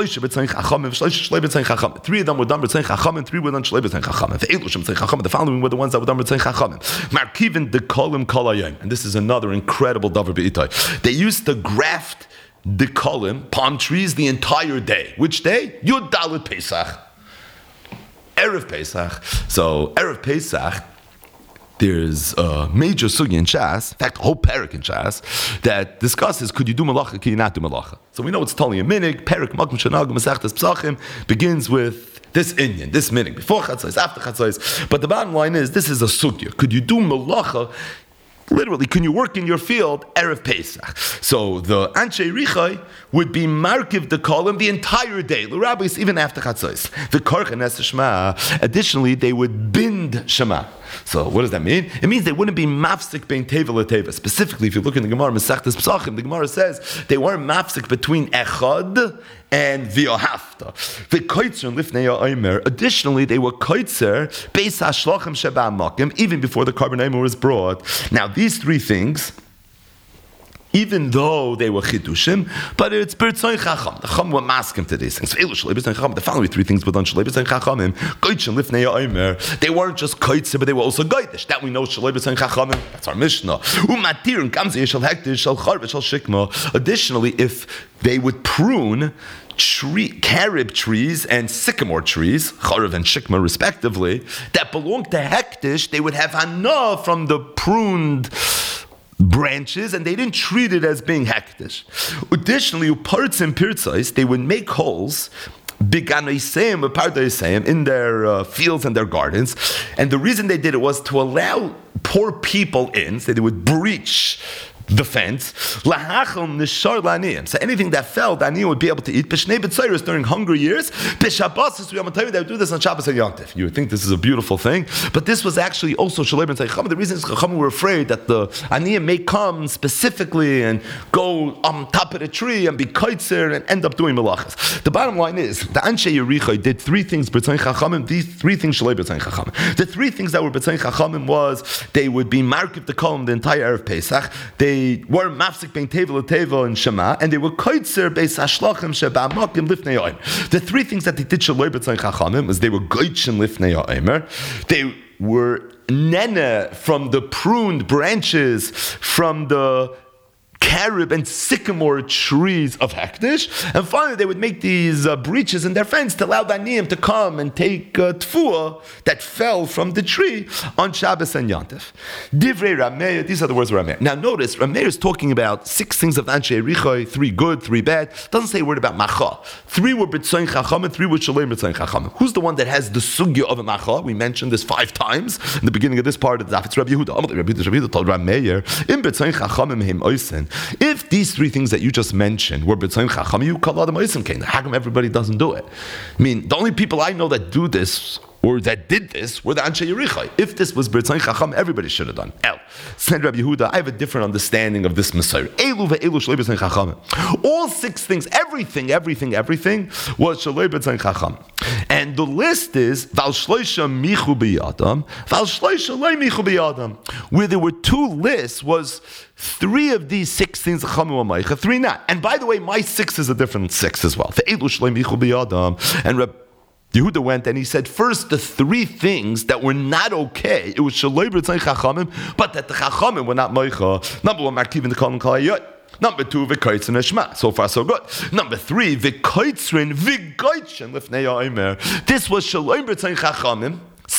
3 of them were done b'tzayich chachamim, 3 were done shloi b'tzayich chachamim. The following were the ones that were done b'tzayich chachamim. Markivin de kolim kol hayom, and this is another incredible davar b'itay. They used to graft the kolim, palm trees, the entire day. Which day? Yud Dalet Pesach, Erev Pesach. So Erev Pesach, there's a major sugya in Shas, in fact, a whole parak in Shas, that discusses, could you do malacha, can you not do malacha? So we know it's totally a minig, parak, makom, shanag, masechtas, psachim, begins with this inyan, this minig, before chatzos, after chatzos. But the bottom line is, this is a sugya. Could you do malacha? Literally, can you work in your field Erev Pesach? So the Anshe Yerichai would be markiv the kolim the entire day, the rabbis even after chatzos. The korchen es shema. Additionally, they would bind shema. So what does that mean? It means they wouldn't be mafsik bein teva leteva. Specifically, if you look in the Gemara Masechtas Pesachim, the Gemara says they weren't mafsik between echad and v'yohafta. V'koitzer lifnei ha'omer. Additionally, they were koitzer beis hashlachim sheba'amakim even before the carbon was brought. Now these 3 things, even though they were chidushim, but it's b'tzayich chacham. The chacham were masking to these things. The following 3 things were done shalei b'tzayich chachamim. Koitzer lifnei ha'omer. They weren't just koitzer, but they were also goitish. That we know shalei b'tzayich chachamim. That's our Mishnah. Umatir and kamzeh shal hektish shal charvet shal shikma. Additionally, if they would prune carob trees and sycamore trees, charav and shikma respectively, that belonged to hektish, they would have hana from the pruned branches, and they didn't treat it as being hektish. Additionally, uparts and pirtzais, they would make holes in their fields and their gardens, and the reason they did it was to allow poor people in, so they would breach the fence. So anything that fell, the Aniyim would be able to eat. During hungry years, they would do this on Shabbos and Yom Tov. You would think this is a beautiful thing, but this was actually also Shalei ben Tzayich. The reason is Chachamim were afraid that the Aniyim may come specifically and go on top of the tree and be kaitzer and end up doing malachas. The bottom line is, the Anshe Yerichai did 3 things b'Tzayich Chachamim, these 3 things Shalei ben Tzayich Chachamim. The 3 things that were b'Tzayich Chachamim was, they would be markiv the kolim the entire Erev Pesach. They were mafsik bein teva and shema, and they were koitzer beis hashlachim sheba'amakim lifnei ha'omer. The 3 things that they did shaloi b'tzayich chachamim was they were goitchen lifnei ha'omer. They were nene from the pruned branches from the carob and sycamore trees of Hektish, and finally they would make these breaches in their fence to allow the Aniyim to come and take tfuah that fell from the tree on Shabbos and Yom Tov. Divrei Rameir, these are the words of Rameir. Now notice, Rameir is talking about 6 things of Anshe Yerichai, 3 good, 3 bad. Doesn't say a word about Macha. 3 were B'tzoyin Chacham and 3 were Shalei B'tzoyin Chacham. Who's the one that has the sugya of a Macha? We mentioned this 5 times in the beginning of this part of the Daf. It's Rabbi Yehuda. Rabbi Yehuda told Rameir, in B'tzoyin Chachamim him oisen. If these 3 things that you just mentioned were b'tzoyin chacham, you call them oisim kain. How come everybody doesn't do it? I mean, the only people I know that do this or that did this were the Anshe Yerichai. If this was b'tzoyin chacham, everybody should have done. Said Rabbi Yehuda, I have a different understanding of this Messiah. All 6 things, everything was shalei b'tzoyin chacham. And the list is val shloisha michu b'yadam, val shloisha lo michu b'yadam. Where there were 2 lists was 3 of these 6 things, 3 not. And by the way, my 6 is a different 6 as well. And Yehuda went and he said, first, the 3 things that were not okay, it was shaloi b'tzayich chachamim, but that the chachamim were not moicha. Number 1, markivin the kolim kalayot. Number 2, v'koitzin eshma. So far, so good. Number 3, v'koitzin v'goitchen lifnei ha'omer. This was shaloi b'tzayich chachamim,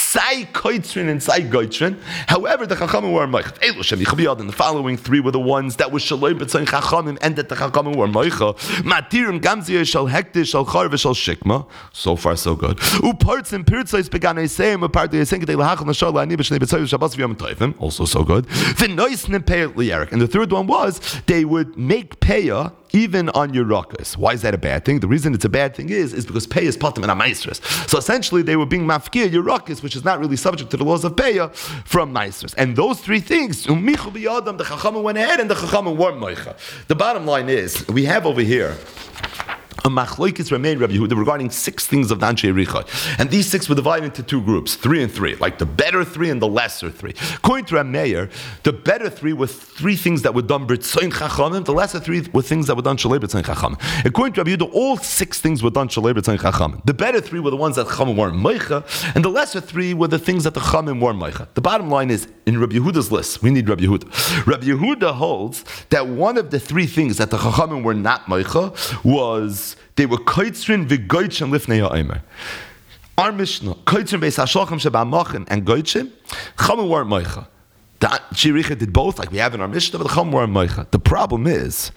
Sai Koitzrin and Sai Goitrin. However, the Chachamim were Meicha. Elushem Yichabi and the following three were the ones that were Shaloi B'Tzayin Chachamim and that the Chachamim were Meicha. Matirim Gamziyah Shal Hektish Shal Char V'Shal Shikma. So far, so good. Uparts and Pirtzais began a saying, Upart the Yasenke de Lahachal Nashal La'ani B'Shnei B'Tzayin Shabbos V'Yom Toivim. Also so good. V'Nois Nepeyat Li'erik. And the third one was they would make payah even on your ruckus. Why is that a bad thing? The reason it's a bad thing is because pay is patim and amaisrus. So essentially they were being mafkir your ruckus, which is not really subject to the laws of payah, from maisrus. And those three things, the Chachamim went ahead and the Chachamim weren't moicha. The bottom line is, we have over here a machloikis remain Rabbi Yehuda regarding 6 things of the Anshe Richot. And these 6 were divided into 2 groups, 3 and 3, like the better 3 and the lesser 3. According to Rabbi Meir, the better 3 were 3 things that were done b'tzoin chachamim, the lesser 3 were things that were done shalei b'tzoin chachamim. According to Rabbi Yehuda, all 6 things were done shalei b'tzoin chachamim. The better 3 were the ones that chachamim weren't meicha, and the lesser 3 were the things that the chachamim weren't meicha. The bottom line is, in Rabbi Yehuda's list, we need Rabbi Yehuda. Rabbi Yehuda holds that one of the 3 things that the chachamim were not meicha was they were koitzrin v'goitchen lifnei ha'omer. Our Mishnah, koitzrin beis hashochem sheba'amachin and goitchen, chachamim weren't meicha. The Shiricha did both, like we have in our Mishnah, but the chachamim weren't meicha. The problem is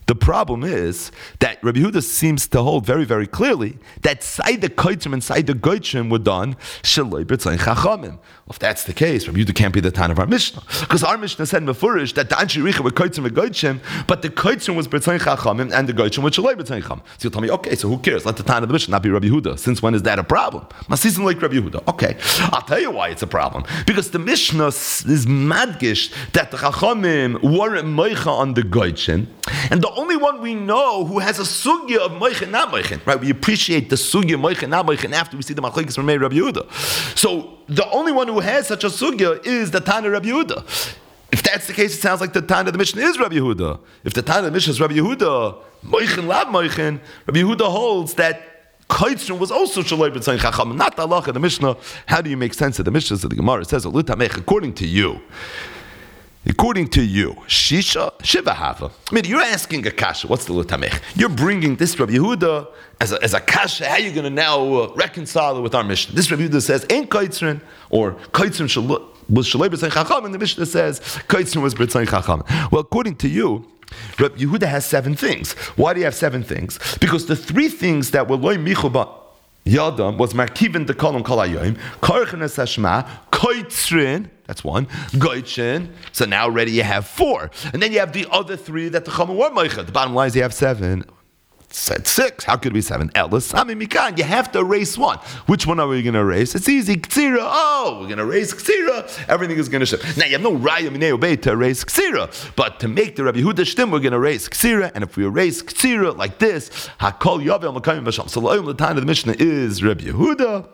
that Rabbi Yehuda seems to hold very, very clearly that side the koitzrim and side the goitrim were done shaloi b'tzayin chachamim. Well, if that's the case, Rabbi Yehuda can't be the time of our Mishnah, because our Mishnah said mefurish that the Anshe Richa were koitzrim and goitrim, but the koitzrim was b'tzayin chachamim and the goitrim was shaloi b'tzayin chachamim. So you'll tell me, okay, so who cares? Let the time of the Mishnah not be Rabbi Yehuda. Since when is that a problem? Masisim like Rabbi Yehuda. Okay, I'll tell you why it's a problem. Because the Mishnah is madgish that the chachamim weren't meicha on the goitrim, and the only one we know who has a sugya of moichin not moichin, right? We appreciate the sugya moichin not moichin after we see the machlokes from Rabbi Yehuda. So the only one who has such a sugya is the Tana Rabbi Yehuda. If that's the case, it sounds like the Tana of the Mishnah is Rabbi Yehuda. If the Tana of the Mishnah is Rabbi Yehuda, moichin lab moichin, Rabbi Yehuda holds that Koitzrim was also shaloi b'tzayin chacham, not the halacha. The Mishnah. How do you make sense of the Mishnah? So the Gemara says, according to you, Shisha, Shiva Hava. I mean, you're asking a kasha. What's the lutamech? You're bringing this Rabbi Yehuda as a kasha. How are you going to now reconcile it with our Mishnah? This Rabbi Yehuda says, ain't Koitzrin, or Koitzrin was Shalei B'Tzayin Chacham, and the Mishnah says, Koitzrin was B'Tzayin Chacham. Well, according to you, Rabbi Yehuda has 7 things. Why do you have 7 things? Because the 3 things that were loy michuba Yadam was Markivin the Kolom Kalayim, Karchen Hashma, Koitzrin, that's 1, Goitchen, so now already you have 4. And then you have the other 3 that the Chachamim were Meicha. The bottom line is you have 7. Said 6. How could it be 7? Elis, Sami Mikan. You have to erase 1. Which one are we going to erase? It's easy. Ktsira. Oh, we're going to erase Ktsira. Everything is going to ship. Now, you have no Raya Minei Obey to erase Ktsira. But to make the Rabbi Yehuda Shtim, we're going to erase Ktsira. And if we erase Ktsira like this, Hakol Yavel Makayim Basham. So, the time of the Mishnah is Rabbi Yehuda.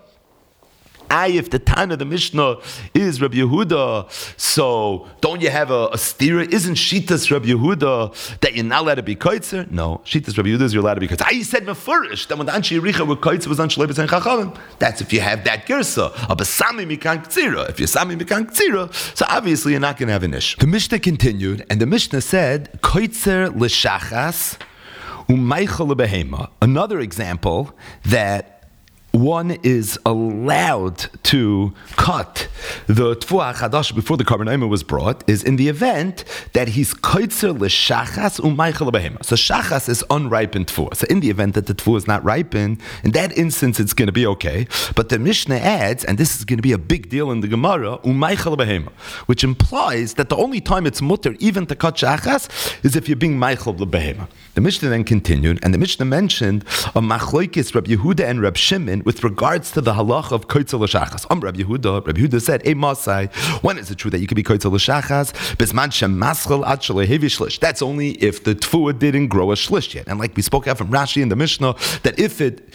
If the Tana of the Mishnah is Rabbi Yehuda, so don't you have a stira? Isn't Shitas Rabbi Yehuda that you're not allowed to be koitzer? No, Shitas Rabbi Yehuda is you're allowed to be koitzer. You said mefurish that when the Anshe Richa were koitzer was on Shalei B'Tzayin Chachamim. That's if you have that girsa. A Sami Mikan Ktsira. If you're Sami Mikan Ktsira, so obviously you're not going to have an ish. The Mishnah continued, and the Mishnah said koitzer l'shachas u'meichel lebehema. Another example that one is allowed to cut the Tfuah Chadash before the Karban Omer was brought is in the event that he's koitzer l'shachas u'meichel lebehema. So shachas is unripened Tfuah. So in the event that the Tfuah is not ripened, in that instance it's going to be okay. But the Mishnah adds, and this is going to be a big deal in the Gemara, u'meichel lebehema, which implies that the only time it's mutter even to cut shachas is if you're being meichel lebehema. The Mishnah then continued, and the Mishnah mentioned a machlokes Rabbi Yehuda and Reb Shimon with regards to the halacha of koitzer l'shachas. Rabbi Yehuda said, "Hey Masai, when is it true that you could be koitzer l'shachas? Bisman shemaschel ad shelehevi shlish. That's only if the tfuah didn't grow a shlish yet. And like we spoke out from Rashi in the Mishnah, that if it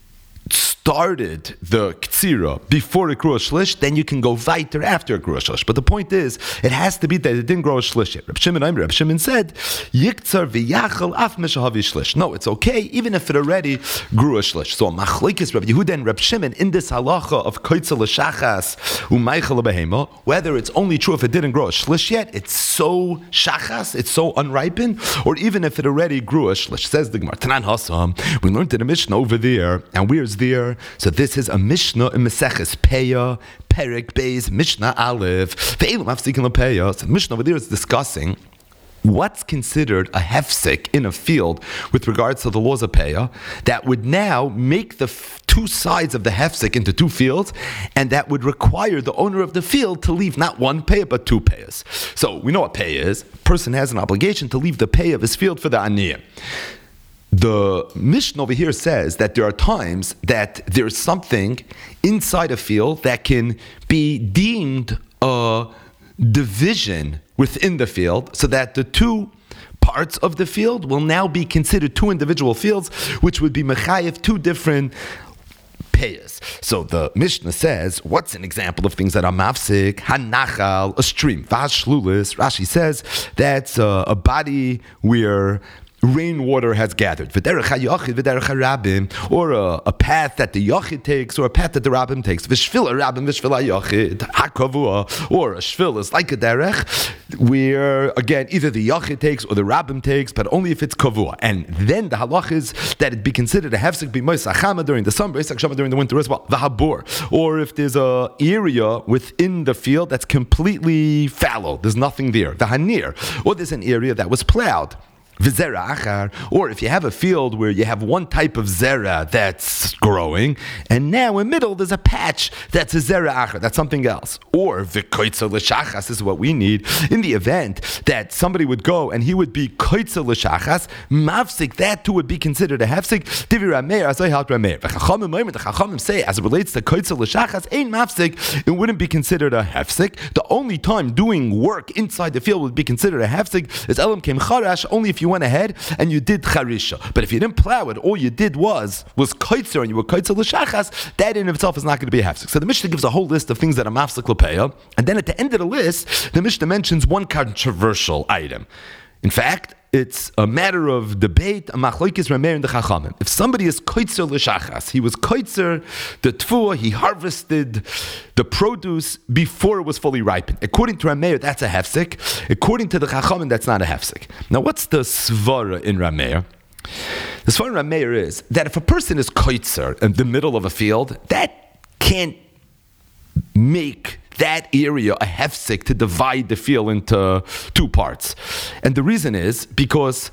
started the ktsira before it grew a shlish, then you can go weiter after it grew a shlish. But the point is, it has to be that it didn't grow a shlish yet. Reb Shimon said, Yiktzar v'yachal af mishahavi shlish. No, it's okay, even if it already grew a shlish. So machlokes Rabbi Yehuda and Reb Shimon in this halacha of koitzer l'shachas u'meichel lebehema, whether it's only true if it didn't grow a shlish yet, it's so shachas, it's so unripened, or even if it already grew a shlish. Says the Gemara, Tanan Hasam, we learned in the Mishnah over there, and where's there? Omer. So this is a Mishnah in Maseches Peah, Perek Beis, Mishnah Aleph. Ve'elu mafsikin lepeah. So the Mishnah over there is discussing what's considered a hefsek in a field with regards to the laws of Peah that would now make the two sides of the hefsek into two fields, and that would require the owner of the field to leave not one Peah but two Peahs. So we know what Peah is. A person has an obligation to leave the Peah of his field for the aniyah. The Mishnah over here says that there are times that there's something inside a field that can be deemed a division within the field, so that the two parts of the field will now be considered two individual fields, which would be mechayev two different payas. So the Mishnah says, what's an example of things that are mafsik? Hanachal, a stream. Vashlulis, Rashi says, that's a body where rainwater has gathered, or a path that the Yachid takes, or a path that the Rabbim takes. Or a shvil is like a derech, where again either the Yachid takes or the Rabbim takes, but only if it's kavua. And then the halach is that it be considered a hefsek b'mois achama during the summer, during the winter as well. V'habor, or if there's a area within the field that's completely fallow, there's nothing there. The hanir, or there's an area that was plowed. Or if you have a field where you have one type of zera that's growing, and now in the middle there's a patch that's a zera achar, that's something else. Or v'koitza l'shachas is what we need in the event that somebody would go and he would be koitza l'shachas, mafsik, that too would be considered a hefsik. Divi rameir azay halt rameir. The chachamim say, as it relates to koitza l'shachas, ein mafsik, it wouldn't be considered a hefsik. The only time doing work inside the field would be considered a hefsik is elam kem charash, only if you went ahead and you did charisha. But if you didn't plow it, all you did was koitzer, and you were koitzer l'shachas, that in itself is not going to be a hefsek. So the Mishnah gives a whole list of things that are mafsek l'peah, and then at the end of the list, the Mishnah mentions one controversial item. In fact, it's a matter of debate, a machlokes Rameir and the Chachamim. If somebody is koitzer l'shachas, he was koitzer the tfuah, he harvested the produce before it was fully ripened. According to Rameir, that's a hefsek. According to the Chachamim, that's not a hefsek. Now, what's the svara in Rameir? The svara in Rameir is that if a person is koitzer in the middle of a field, that can't make that area a hefsek to divide the field into two parts. And the reason is because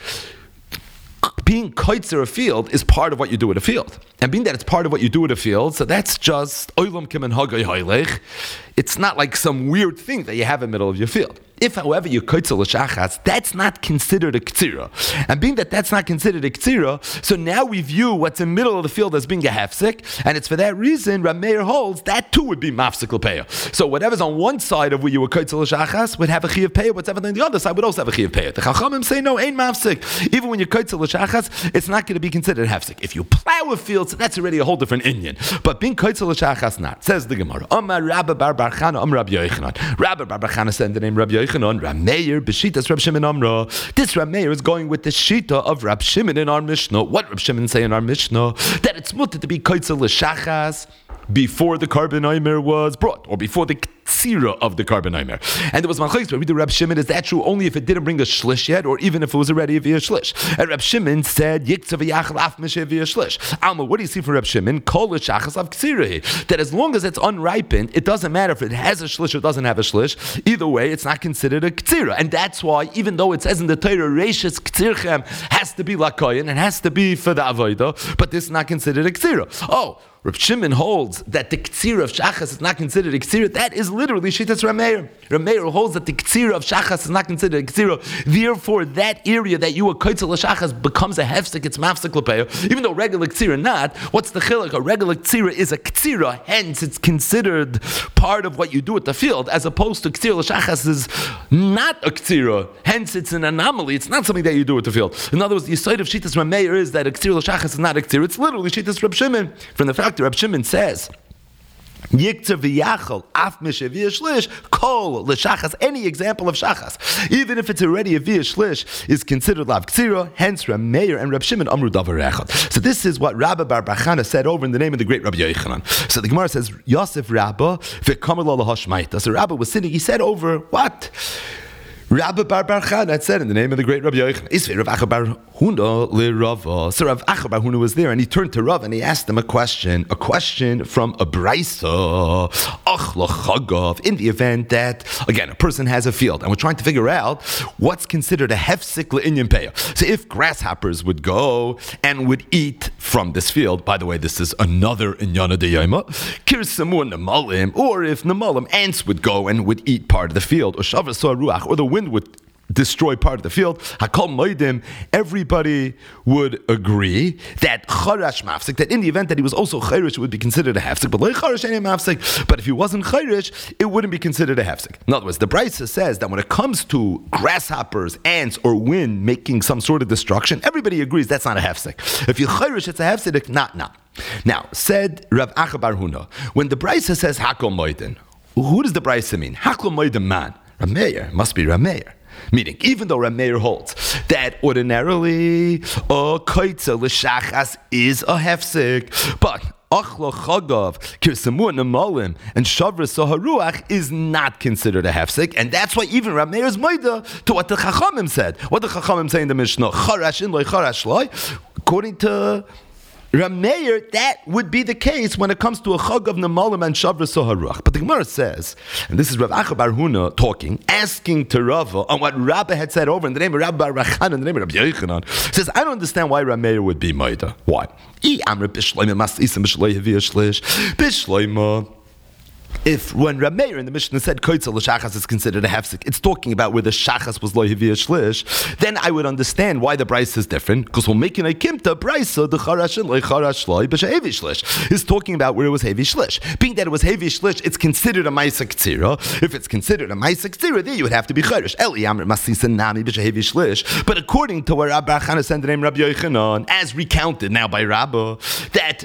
being koitzer a field is part of what you do with a field. And being that it's part of what you do with a field, so that's just oilam kimen hagay haylech. It's not like some weird thing that you have in the middle of your field. If, however, you koitzer l'shachas, that's not considered a ktsira. And being that that's not considered a ktsira, so now we view what's in the middle of the field as being a hefsek, and it's for that reason Rameir holds that too would be mafsek l'peah. So whatever's on one side of where you were koitzer l'shachas would have a chiyav peah, whatever on the other side would also have a chiyav peah. The Chachamim say no, ain't mafsek. Even when you're koitzer l'shachas, it's not going to be considered hefsek. If you plow a field, so that's already a whole different inyan. But being koitzer l'shachas not. Says the Gemara, Amar Rabba bar bar Chana, Amar Rabbi Yochanan. Rabba bar bar Chana said the name Rabbi Yochanan. Rameir b'shitas Rab Shimon Amra. This Rameir is going with the shita of Rab Shimon in our Mishnah. What Rab Shimon say in our Mishnah? That it's mutter to be koitzer l'shachas before the carbon omer was brought, or before the ktsira of the carbon omer. And there was machlokes, but we do Rab Shimon, is that true only if it didn't bring a shlish yet, or even if it was already via shlish? And Rab Shimon said, Yiktza v'yachal af mishe via shlish. Alma, what do you see for Rab Shimon? Kol l'shachas av ktsira. That as long as it's unripened, it doesn't matter if it has a shlish or doesn't have a shlish. Either way, it's not considered a ktsira. And that's why, even though it says in the Torah, Reishis ktsirchem has to be lakoyin, and has to be for the avodah, but this is not considered a ktsira. Oh, Reb Shimon holds that the ktsira of shachas is not considered a ktsira. That is literally shitas Rameir. Rameir holds that the ktsira of shachas is not considered a ktsira. Therefore, that area that you were koitzel l'shachas becomes a hefsek. It's mafsek l'peah. Even though regular ktsira not, what's the chiluk? A regular ktsira is a ktsira. Hence, it's considered part of what you do at the field, as opposed to ktsira l'shachas is not a ktsira. Hence, it's an anomaly. It's not something that you do at the field. In other words, the side of shitas Rameir is that a ktsira l'shachas is not a ktsira. It's literally shitas Reb Shimon. From the fact Reb Shimon says, Yikter v'yachol af mishe v'ya shlish kol l'shachas, any example of shachas, even if it's already a v'ya shlish, is considered lav ktsira. Hence Rameir and Reb Shimon amru davar echad. So this is what Rabba bar bar Chana said over in the name of the great Rabbi Yochanan. So the Gemara says, Yosef Rabba v'kamer lo lahashmaita. So Rabba was sitting, he said over what? Rabbi Bar Chana said in the name of the great Rabbi Yochanan, Isvei Rav Acha Bar Huna li Rava. So Rav Acha Bar Huna was there, and he turned to Rav and he asked him a question from a brisa. Ach l'chagav. In the event that, again, a person has a field, and we're trying to figure out what's considered a hefsek le'inyan peah. So if grasshoppers would go and would eat from this field, by the way, this is another inyana deyayma, kirsamu nemalim, or if nemalim, ants would go and would eat part of the field, or shavas ruach, or the wind would destroy part of the field, hakol moedim, everybody would agree that charash mafsik, that in the event that he was also chayrish, it would be considered a hefsik, but like charash any mafsik, but if he wasn't chayrish, it wouldn't be considered a hefsik. In other words, the Brisa says that when it comes to grasshoppers, ants, or wind making some sort of destruction, everybody agrees that's not a hefsik. If you chayrish, it's a hefsik, not. Now, said Rav Acha Bar Huna, when the Brisa says hakol moedim, who does the Brisa mean? Hakol moedim man. Rameir, must be Rameir. Meaning, even though Rameir holds that ordinarily a koitza l'shachas is a hefsek, but achla chagav kirsamu nemalim and shavra saharuach is not considered a hefsek, and that's why even Rameir is moida to what the Chachamim said. What the Chachamim say in the Mishnah, charash in loy charash loy, according to Rameir, that would be the case when it comes to a chag of nemalim and shavra saharuach. But the Gemara says, and this is Rav Acha Bar Huna talking, asking to Rava on what Rabbi had said over in the name of Rabbi Bar Chana, in the name of Rabbi Yochanan, says, I don't understand why Rameir would be moida. Why? If when Rameir in the Mishnah said koitza l'shachas is considered a hefsek, it's talking about where the shachas was lo hiviyah shlish, then I would understand why the brisa is different, because we're making a kimta brisa the charashin lo charash lo b'shehevi shlish is talking about where it was hevi shlish. Being that it was hevi shlish, it's considered a ma'aseh k'tzira. If it's considered a ma'aseh k'tzira, then you would have to be chayrish. Eli amr masisa nami b'shehevi shlish. But according to where Rabbi Chana said the name Rabbi Yochanan, as recounted now by Rabbi, that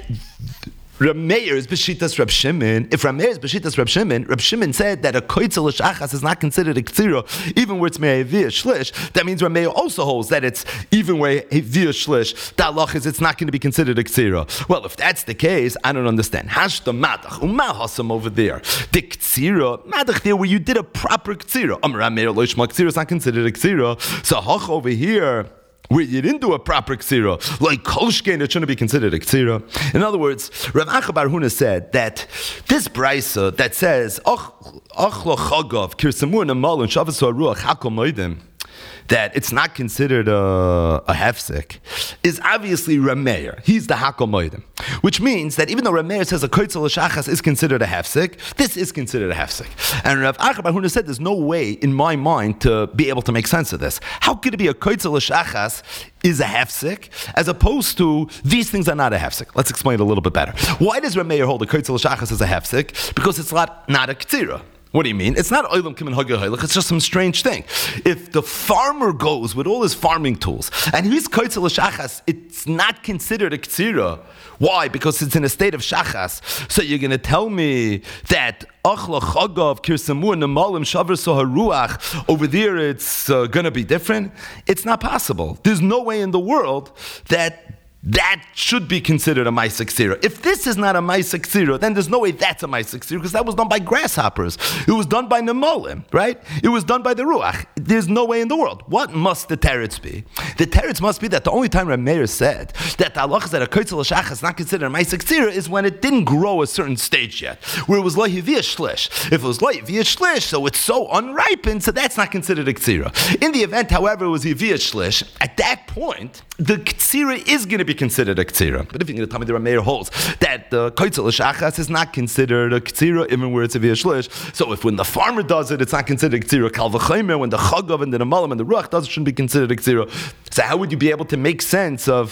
Rameir is b'shitas Rab Shimon. If Rameir is b'shitas Rab Shimon said that a koitza l'shachas is not considered a k'tzira, even where it's me'aviyah shlish. That means Rameir also holds that it's even where aviyah shlish, that halach is it's not going to be considered a k'tzira. Well, if that's the case, I don't understand. Hashta matach umah hasam over there. The k'tzira matach there where you did a proper k'tzira. Rameir lo yishma k'tzira is not considered a k'tzira. So hach over here, where you didn't do a proper k'tzira, like kolshkein, it shouldn't be considered a k'tzira. In other words, Rav Acha Bar Huna said that this brisa that says ach lo chagav kirsamu nemalim and shavas haruach hakol moedim, that it's not considered a hefsek, is obviously Rameir. He's the hakol moedim, which means that even though Rameir says a koitza l'shachas is considered a hefsek, this is considered a hefsek. And Rav Acha Bar Huna said there's no way in my mind to be able to make sense of this. How could it be a koitza l'shachas is a hefsek, as opposed to these things are not a hefsek? Let's explain it a little bit better. Why does Rameir hold a koitza l'shachas as a hefsek? Because it's not a k'tzira. What do you mean? It's not oilam kimin hagah haylach. It's just some strange thing. If the farmer goes with all his farming tools and he's koitzel l'shachas, it's not considered a k'tzira. Why? Because it's in a state of shachas. So you're going to tell me that achla chagav kirsamu nemalim shavar soharuach over there it's going to be different? It's not possible. There's no way in the world that should be considered a ma'aseh k'tzira. If this is not a ma'aseh k'tzira, then there's no way that's a ma'aseh k'tzira, because that was done by grasshoppers. It was done by nemalim, right? It was done by the ruach. There's no way in the world. What must the teretz be? The teretz must be that the only time Rameir said that the halach is that a koitzel l'shachas is not considered a ma'aseh k'tzira is when it didn't grow a certain stage yet, where it was lo hiviyah shlish. If it was lo hiviyah shlish, so it's so unripened, so that's not considered a k'tzira. In the event, however, it was hiviyah shlish, at that point, the k'tzira is going to be considered a k'tzira. But if you're going to tell me the Rameir holds that the koitzel l'shachas is not considered a k'tzira, even where it's a v'yashlish, so if when the farmer does it, it's not considered a k'tzira, kal v'chaymer, when the chagav and the nemalim and the ruach does it, shouldn't be considered a k'tzira. So how would you be able to make sense of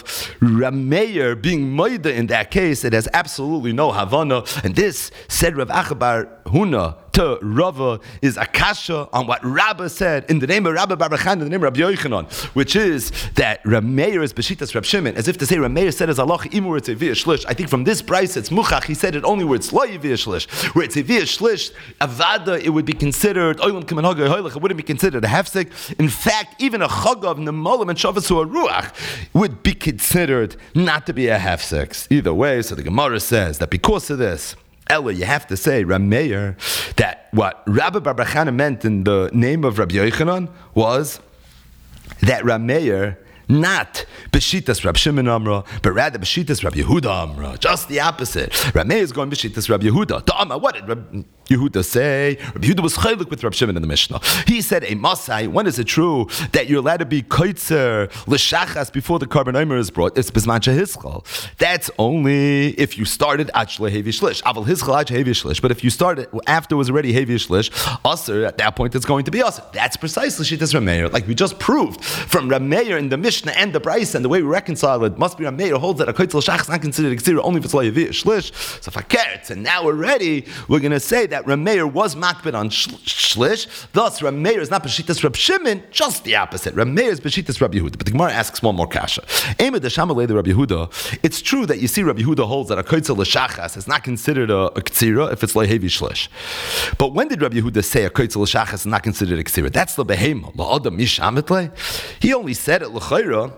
Rameir being moida in that case? It has absolutely no havana. And this, said Rav Acha Bar Huna to Rava, is akasha on what Rabba said in the name of Rabbi Bar Chana, in the name of Rabbi Yochanan, which is that Rameir is b'shitas Rab Shimon, as if to say Rameir said as halach imur it's a v'yah shlish. I think from this price it's muchach. He said it only where it's lo v'yah shlish. Where it's a v'yah shlish, avada, it would be considered oilam kiman hagah haylach. It wouldn't be considered a hefsek. In fact, even a chagav nemalim and shavas ruach would be considered not to be a hefsek. Either way, so the Gemara says that because of this, Ella, you have to say, Reb Meir, that what Rabbi Bar Bar Chana meant in the name of Rabbi Yochanan was that Reb Meir, not Beshitas Rab Shimon Amra, but rather Beshitas Rab Yehuda Amra. Just the opposite. Reb Meir is going Beshitas Rab Yehuda. Da'ama, what did Rab Yehuda say? Rab Yehuda was chaylik with Rab Shimon in the Mishnah. He said, a Masai, when is it true that you're allowed to be koitzer l'shachas before the carbon omer is brought? It's Bisman Shehischal. That's only if you started Achla Hevi Shlish. Aval Hischal Ach Hevi Shlish. But if you started after it was already Hevi Shlish, Aser, at that point it's going to be Aser. That's precisely Shittas Reb Meir. Like we just proved from Reb Meir in the Mishnah and the Brayso and the way we reconcile it, must be Reb Meir holds that a koitzer l'shachas is not considered Ksira only if it's Hevi Shlish. So Fakert, and now already we're going to say that Reb Meir was makbid on Shlish, thus Reb Meir is not Beshitas Reb Shimon, just the opposite. Reb Meir is Beshitas Reb Yehuda. But the Gemara asks one more kasha. Ema de Shamalei de Reb Yehuda, it's true that you see Reb Yehuda holds that a koitzer l'shachas is not considered a Ksira if it's Hevi Shlish. But when did Reb Yehuda say a koitzer l'shachas is not considered a Ksira? That's the behema. La'adam mishametle. He only said it l'chayra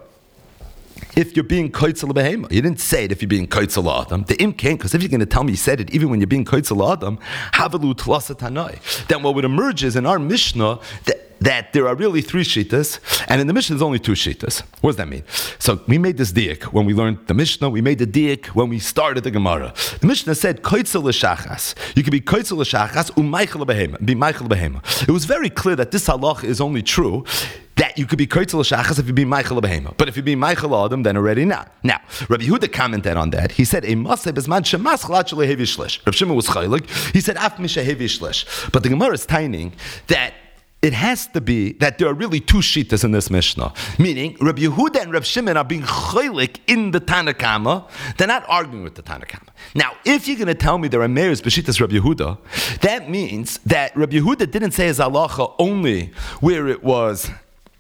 if you're being koitzel behema. You didn't say it if you're being koitzel adam. The im came, because if you're going to tell me you said it even when you're being koitzel adam, havalu tlasa tanai. Then what would emerge is in our Mishnah that there are really 3 shitas, and in the Mishnah there's only 2 shitas. What does that mean? So we made this diak when we learned the Mishnah. We made the diak when we started the Gemara. The Mishnah said koitzel l'shachas. You can be koitzel l'shachas u'meichel behema. Be meichel behema. It was very clear that this halach is only true that you could be koitzel l'shachas if you be meichel behema. But if you be meichel adam, then already not. Now, Rabbi Yehuda commented on that. He said, "A masay bezman shemas chalach lehevi shlish." Rav Shimon was chaylik. He said, "Af mishehevi shlish." But the Gemara is taining that it has to be that there are really 2 shitas in this Mishnah. Meaning, Rabbi Yehuda and Rav Shimon are being chaylik in the Tanakama. They're not arguing with the Tanakama. Now, if you're going to tell me there are Meir's Beshitas Rabbi Yehuda, that means that Rabbi Yehuda didn't say his halacha only where it was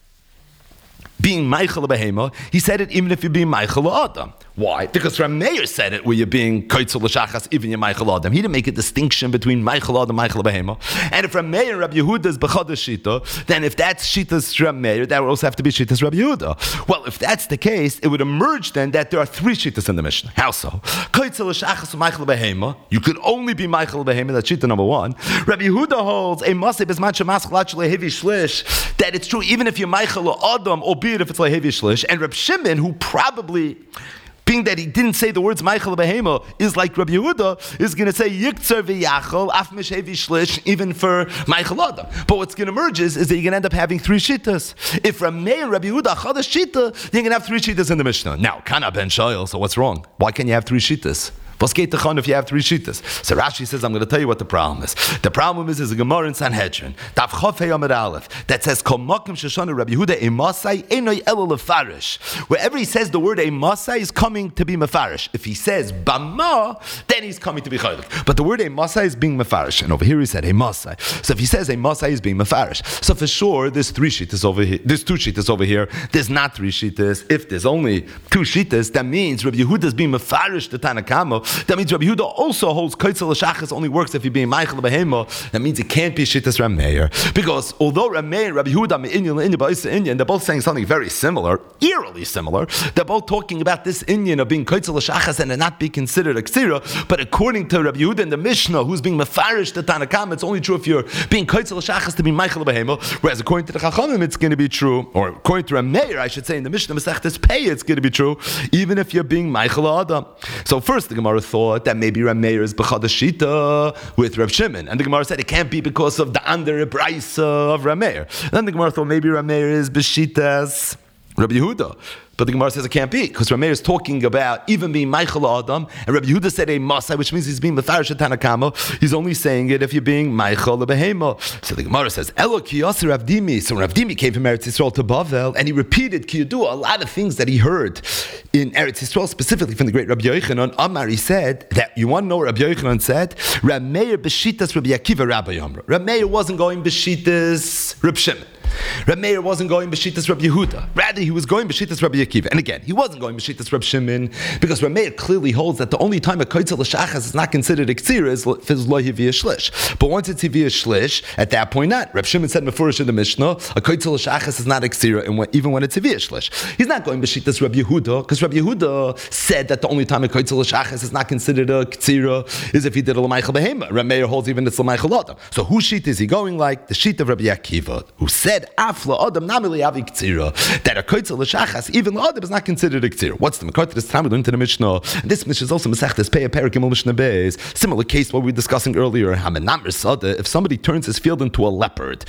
being Meichel Behema. He said it even if you're being Meichel Adam. Why? Because Reb Meir said it where you're being Koitzel L'Shachas, even you're Meichel Adam. He didn't make a distinction between Meichel Adam and Meichel Behema. And if Reb Meir and Reb Yehuda is B'chodesh Shita, then if that's Shita's Reb Meir, that would also have to be Shita's Reb Yehuda. Well, if that's the case, it would emerge then that there are 3 Shitas in the Mishnah. How so? Koitzel L'Shachas and Meichel Behema. You could only be Meichel Behema, that's Shita number 1. Reb Yehuda holds a Maseh B'zman Shemas Chalach Lehevi Shlish, that it's true even if you're Meichel Adam, albeit if it's Lehevi Shlish. And Reb Shimon, who probably, being that he didn't say the words Meichel Behema, is like Rabbi Yehuda, is going to say Yiktzer v'yachol af mishevi shlish even for Meichel Adam. But what's going to emerge is that you're going to end up having 3 shitas. If Rabbi Meir and Rabbi Yehuda chadash shita, then you're going to have 3 shitas in the Mishnah. Now, Kana ben Shoyal, so what's wrong? Why can't you have 3 shitas? What's geht if you have 3 shitas? So Rashi says, I'm going to tell you what the problem is. The problem is a Gemara in Sanhedrin, Daf Chof Hey Amud Aleph, that says, Kol Makom Sheshana Rabbi Yehuda Emasai Einoi Elo Lefarish. Wherever he says the word Emasai is coming to be Mefarish. If he says Bama, then he's coming to be Chaylik. But the word Emasai is being Mefarish. And over here he said Emasai. So if he says Emasai is being Mefarish. So for sure, there's 3 shitas over here. There's 2 shitas over here. There's not 3 shitas. If there's only 2 shitas, that means Rabbi Yehuda is being Mefarish the Tanakama. That means Rabbi Yehuda also holds Koitzel L'Shachas only works if you're being Meichel Behema. That means it can't be Shittas Reb Meir. Because although Reb Meir and Rabbi Yehuda they're both saying something very similar, eerily similar. They're both talking about this Inyan of being Koitzel L'Shachas and not be considered a Ksira. But according to Rabbi Yehuda in the Mishnah, who's being Mefarish the Tanakam, it's only true if you're being Koitzel L'Shachas to be Meichel Behema. Whereas according to the Chachamim, it's going to be true, or according to Reb Meir, I should say in the Mishnah Masechtes Pei, it's going to be true, even if you're being Meichel Adam. So first the Gemara thought that maybe Reb Meir is B'chodesh Shita with Reb Shimon. And the Gemara said it can't be because of the under Brayso of Reb Meir. Then the Gemara thought maybe Reb Meir is B'shitas Reb Yehuda. But the Gemara says it can't be, because Reb Meir is talking about even being Meichel Adam, and Rabbi Yehuda said a Masai, which means he's being Mefarish Tanakama. He's only saying it if you're being Meichel Behema. So the Gemara says, Elo ki yasir Rav Dimi. So Rav Dimi came from Eretz Yisrael to Bavel, and he repeated ki Yadua, a lot of things that he heard in Eretz Yisrael, specifically from the great Rabbi Yochanan. Amar, he said that, you want to know what Rabbi Yochanan said? Reb Meir b'shitas Rabbi Akiva Rabbi Yomra. Reb Meir wasn't going b'shitas Reb Shimon. Reb Meir wasn't going b'shitas Reb Yehuda. Rather, he was going b'shitas Reb Akiva. And again, he wasn't going b'shitas Reb Shimon because Reb Meir clearly holds that the only time a koitzel l'shachas is not considered a ktsira is if it's lo hiviyah shlish. But once it's hiviyah shlish, at that point not. Reb Shimon said mefurish in the Mishnah, a koitzel l'shachas is not a ktsira, and even when it's hiviyah shlish. He's not going b'shitas Reb Yehuda because Reb Yehuda said that the only time a koitzel l'shachas is not considered a ktsira is if he did a l'maychel behema. Reb Meir holds even it's l'maychel adam. So whose sheet is he going like? The sheet of Rabbi Akiva, who said afla adam namili avi ktsira, that a koitzel l'shachas even l'adam is not considered a ktsira. What's the makar to this time we learned in the Mishnah? And this Mishnah is also Masechtas Peah Perek Gimel Mishnah Beis. Similar case what we were discussing earlier. If somebody turns his field into a leopard,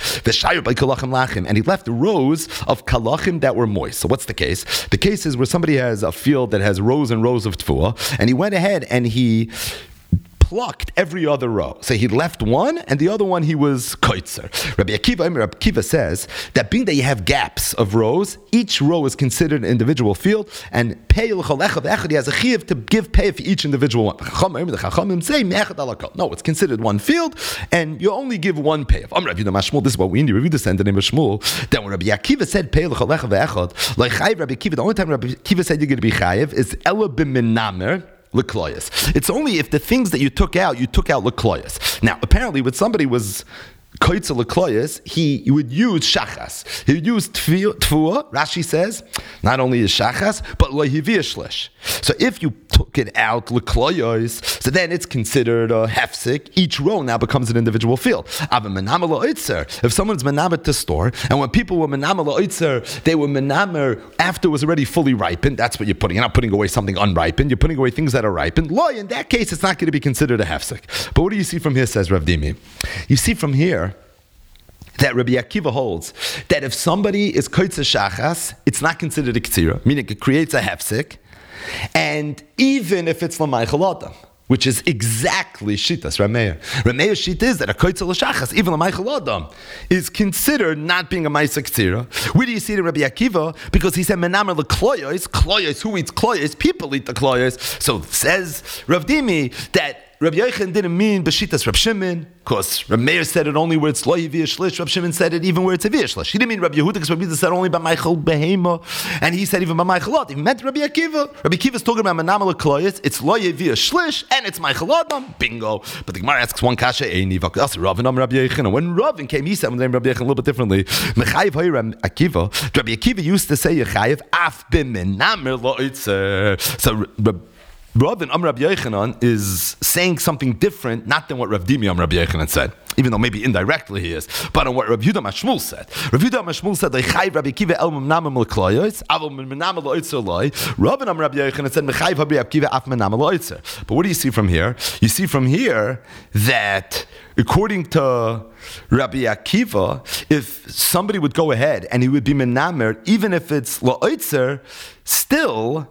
and he left rows of kalachim that were moist. So what's the case? The case is where somebody has a field that has rows and rows of tfuah, and he went ahead and he plucked every other row. So he left one, and the other one he was koitzer. Rabbi Akiva says that being that you have gaps of rows, each row is considered an individual field, and he has a chiyuv to give pay for each individual one. The Chachamim say no, it's considered one field, and you only give one pay. This is what we need. Review the name of Shmuel. Then when Rabbi Akiva said pay l'cholecha ve'echad, like Chayiv Rabbi Akiva, the only time Rabbi Akiva said you're going to be chayiv is ela b'minamer. It's only if the things that you took out lekloyas. Now, apparently, when somebody was koitzel lekloyas, he would use shachas. He would use tfuah. Rashi says, not only is shachas, but lo hiviyah shlish. So if you took it out lekloyas, so then it's considered a hefsek. Each row now becomes an individual field. If someone's menamer to store, and when people were menamer la'oitzer, they were menamer after it was already fully ripened. That's what you're putting. You're not putting away something unripened. You're putting away things that are ripened. Loy, in that case, it's not going to be considered a hefsek. But what do you see from here, says Rav Dimi? You see from here that Rabbi Akiva holds that if somebody is koitzer shachas, it's not considered a ktsira, meaning it creates a hefsek, and even if it's l'maychel adam, which is exactly Shitas Rameir. Rameir's Shita is that a koitzel l'shachas, even l'maychel adam, is considered not being a ma'aseh ktsira. Where do you see it in Rabbi Akiva? Because he said menamer l'kloyos, who eats kloyos? People eat the kloyos. So says Rav Dimi that Rabbi Yochanan didn't mean b'shitas Rab Shimon, because Rab Meir said it only where it's lo hiviyah shlish. Rab Shimon said it even where it's hiviyah shlish. He didn't mean Rabbi Yehuda, because Rabbi Yehuda said only by Michael behema, and he said even by Michael Lot. He meant Rabbi Akiva. Rabbi Akiva is talking about menamer l'kloyos. It's lo hiviyah shlish, and it's Michael Adam. Bingo. But the Gemara asks one kasha, Eini v'kas Rav and Rabbi Yochanan. When Rav came, he said the name Rabbi Yochanan a little bit differently. Mechayiv hoy Rabbi Akiva. Rabbi Akiva used to say Yechayiv af b'menamer lo'itzer. So Rav and Rabbi Yochanan is saying something different, not than what Rav Dimi Rabbi Yochanan said, even though maybe indirectly he is, but on what Rav Yehuda Mashmul said. Rav Yehuda Mashmul said, "Lechayv Rabbi Akiva el menamem l'kloyos, avol menamem lo'itzer loy." Rav and Rabbi Yochanan said, "Mechayv Rabbi Akiva af menamem lo'itzer." But what do you see from here? You see from here that according to Rabbi Akiva, if somebody would go ahead and he would be menamer, even if it's lo'itzer, still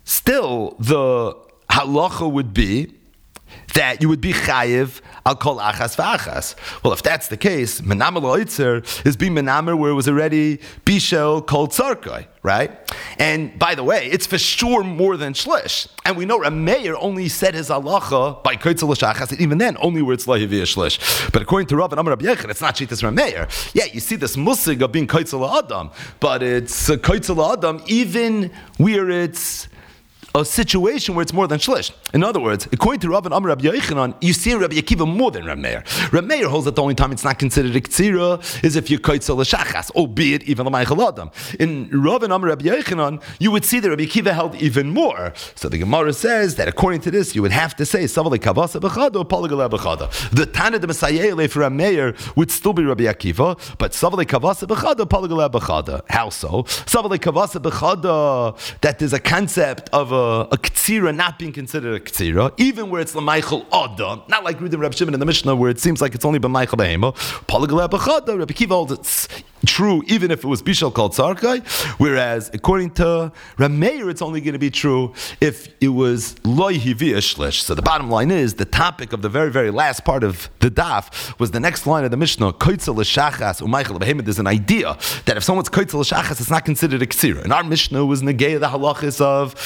the halacha would be that you would be chayiv al kol achas v'achas. Well, if that's the case, menamer lo'itzer is being menamer where it was already bishel kol tzarkai, right? And by the way, it's for sure more than shlish. And we know Rameir only said his halacha by koitzel l'shachas, and even then only where it's lo hiviyah shlish. But according to Rav and Amar Rabbi Yechon, it's not shitas Rameir. Yeah, you see this musig of being koitzel adam, but it's koitzel adam even where it's a situation where it's more than shlish. In other words, according to Rav and Amar Rabbi Yochanan, you see in Rabbi Akiva more than Rav Meir. Rav Meir holds that the only time it's not considered a ktsira is if you're koitzel l'shachas, albeit even l'maychel adam. In Rav and Amar Rabbi Yochanan, you would see that Rabbi Akiva held even more. So the Gemara says that according to this, you would have to say Savalei kavasa b'chada or Palagaleh b'chada. The Tana de Messiah for Rav Meir would still be Rabbi Akiva, but Savalei kavasa b'chada Palagaleh b'chada. How so? Savalei kavasa b'chada, that there's a concept of a ktsira not being considered a ktsira, even where it's l'maychel adam, not like Reuben Reb Shimon in the Mishnah where it seems like it's only b'maychel behema. Palagaleh b'chada, Rabbi Akiva holds it's true even if it was bishal called tzarkai, whereas according to Rameir it's only going to be true if it was loy hiviyah shlish. So the bottom line is the topic of the very, very last part of the daf was the next line of the Mishnah, koitzel l'shachas u'maychel behema. There's an idea that if someone's koitzel l'shachas, it's not considered a ktsira. And our Mishnah was negay the halachis of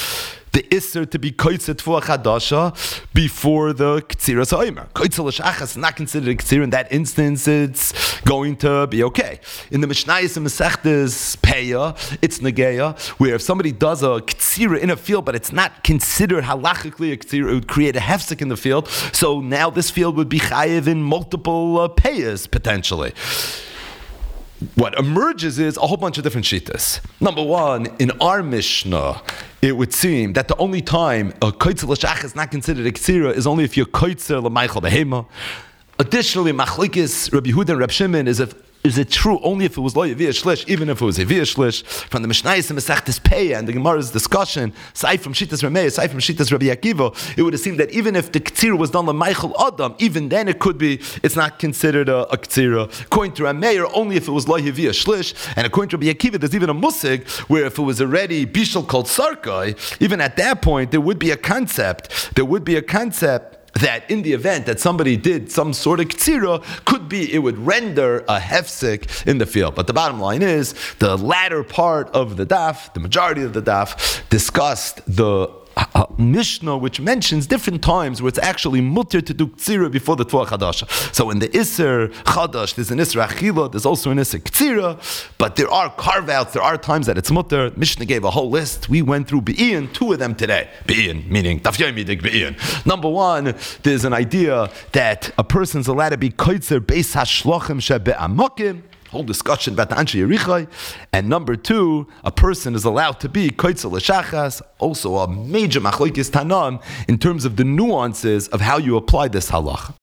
the Isser to be Koitzer Tfuah Chadasha before the Ktsira Sa'imer. Koitzer L'Shachas is not considered a Ktsira. In that instance, it's going to be okay. In the Mishnayos and Masechtas Peya, it's Negeya, where if somebody does a Ktsira in a field, but it's not considered halachically a Ktsira, it would create a hefsek in the field. So now this field would be chayiv in multiple payas, potentially. What emerges is a whole bunch of different shittas. Number one, in our Mishnah, it would seem that the only time a koitzer l'shach is not considered a ktsira is only if you're koitzer l'maychal behema. Additionally, machlekes Rabbi Yehuda and Reb Shimon is it true only if it was lo yaviyah shlish, even if it was yaviyah shlish? From the Mishnayos and Masechtas Peya and the Gemara's discussion, aside from Shittas Rameh, aside from Shittas Rabbi Akiva, it would have seemed that even if the ktsira was done l'maychal adam, even then it's not considered a ktsira. According to Rameh, only if it was lo yaviyah shlish, and according to Rabbi Akiva, there's even a musig where if it was already bishul called sarkai, even at that point there would be a concept that in the event that somebody did some sort of ktsira, could be it would render a hefsek in the field. But the bottom line is, the latter part of the daf, the majority of the daf, discussed the Mishnah, which mentions different times where it's actually mutter to do ktsira before the Tfuah Chadasha. So in the Isser Chadash, there's an Isser Achila, there's also an Isser Ktsira, but there are carve-outs, there are times that it's mutter. Mishnah gave a whole list. We went through Be'in, two of them today. Be'in, meaning Daf Yomi Dig Be'in. Number one, there's an idea that a person's allowed to be koitzer beis hashlochim shebe'amokim, whole discussion about the Anshe Yerichai. And number two, a person is allowed to be koitzer l'shachas, also a major machlokes Tanam in terms of the nuances of how you apply this halach.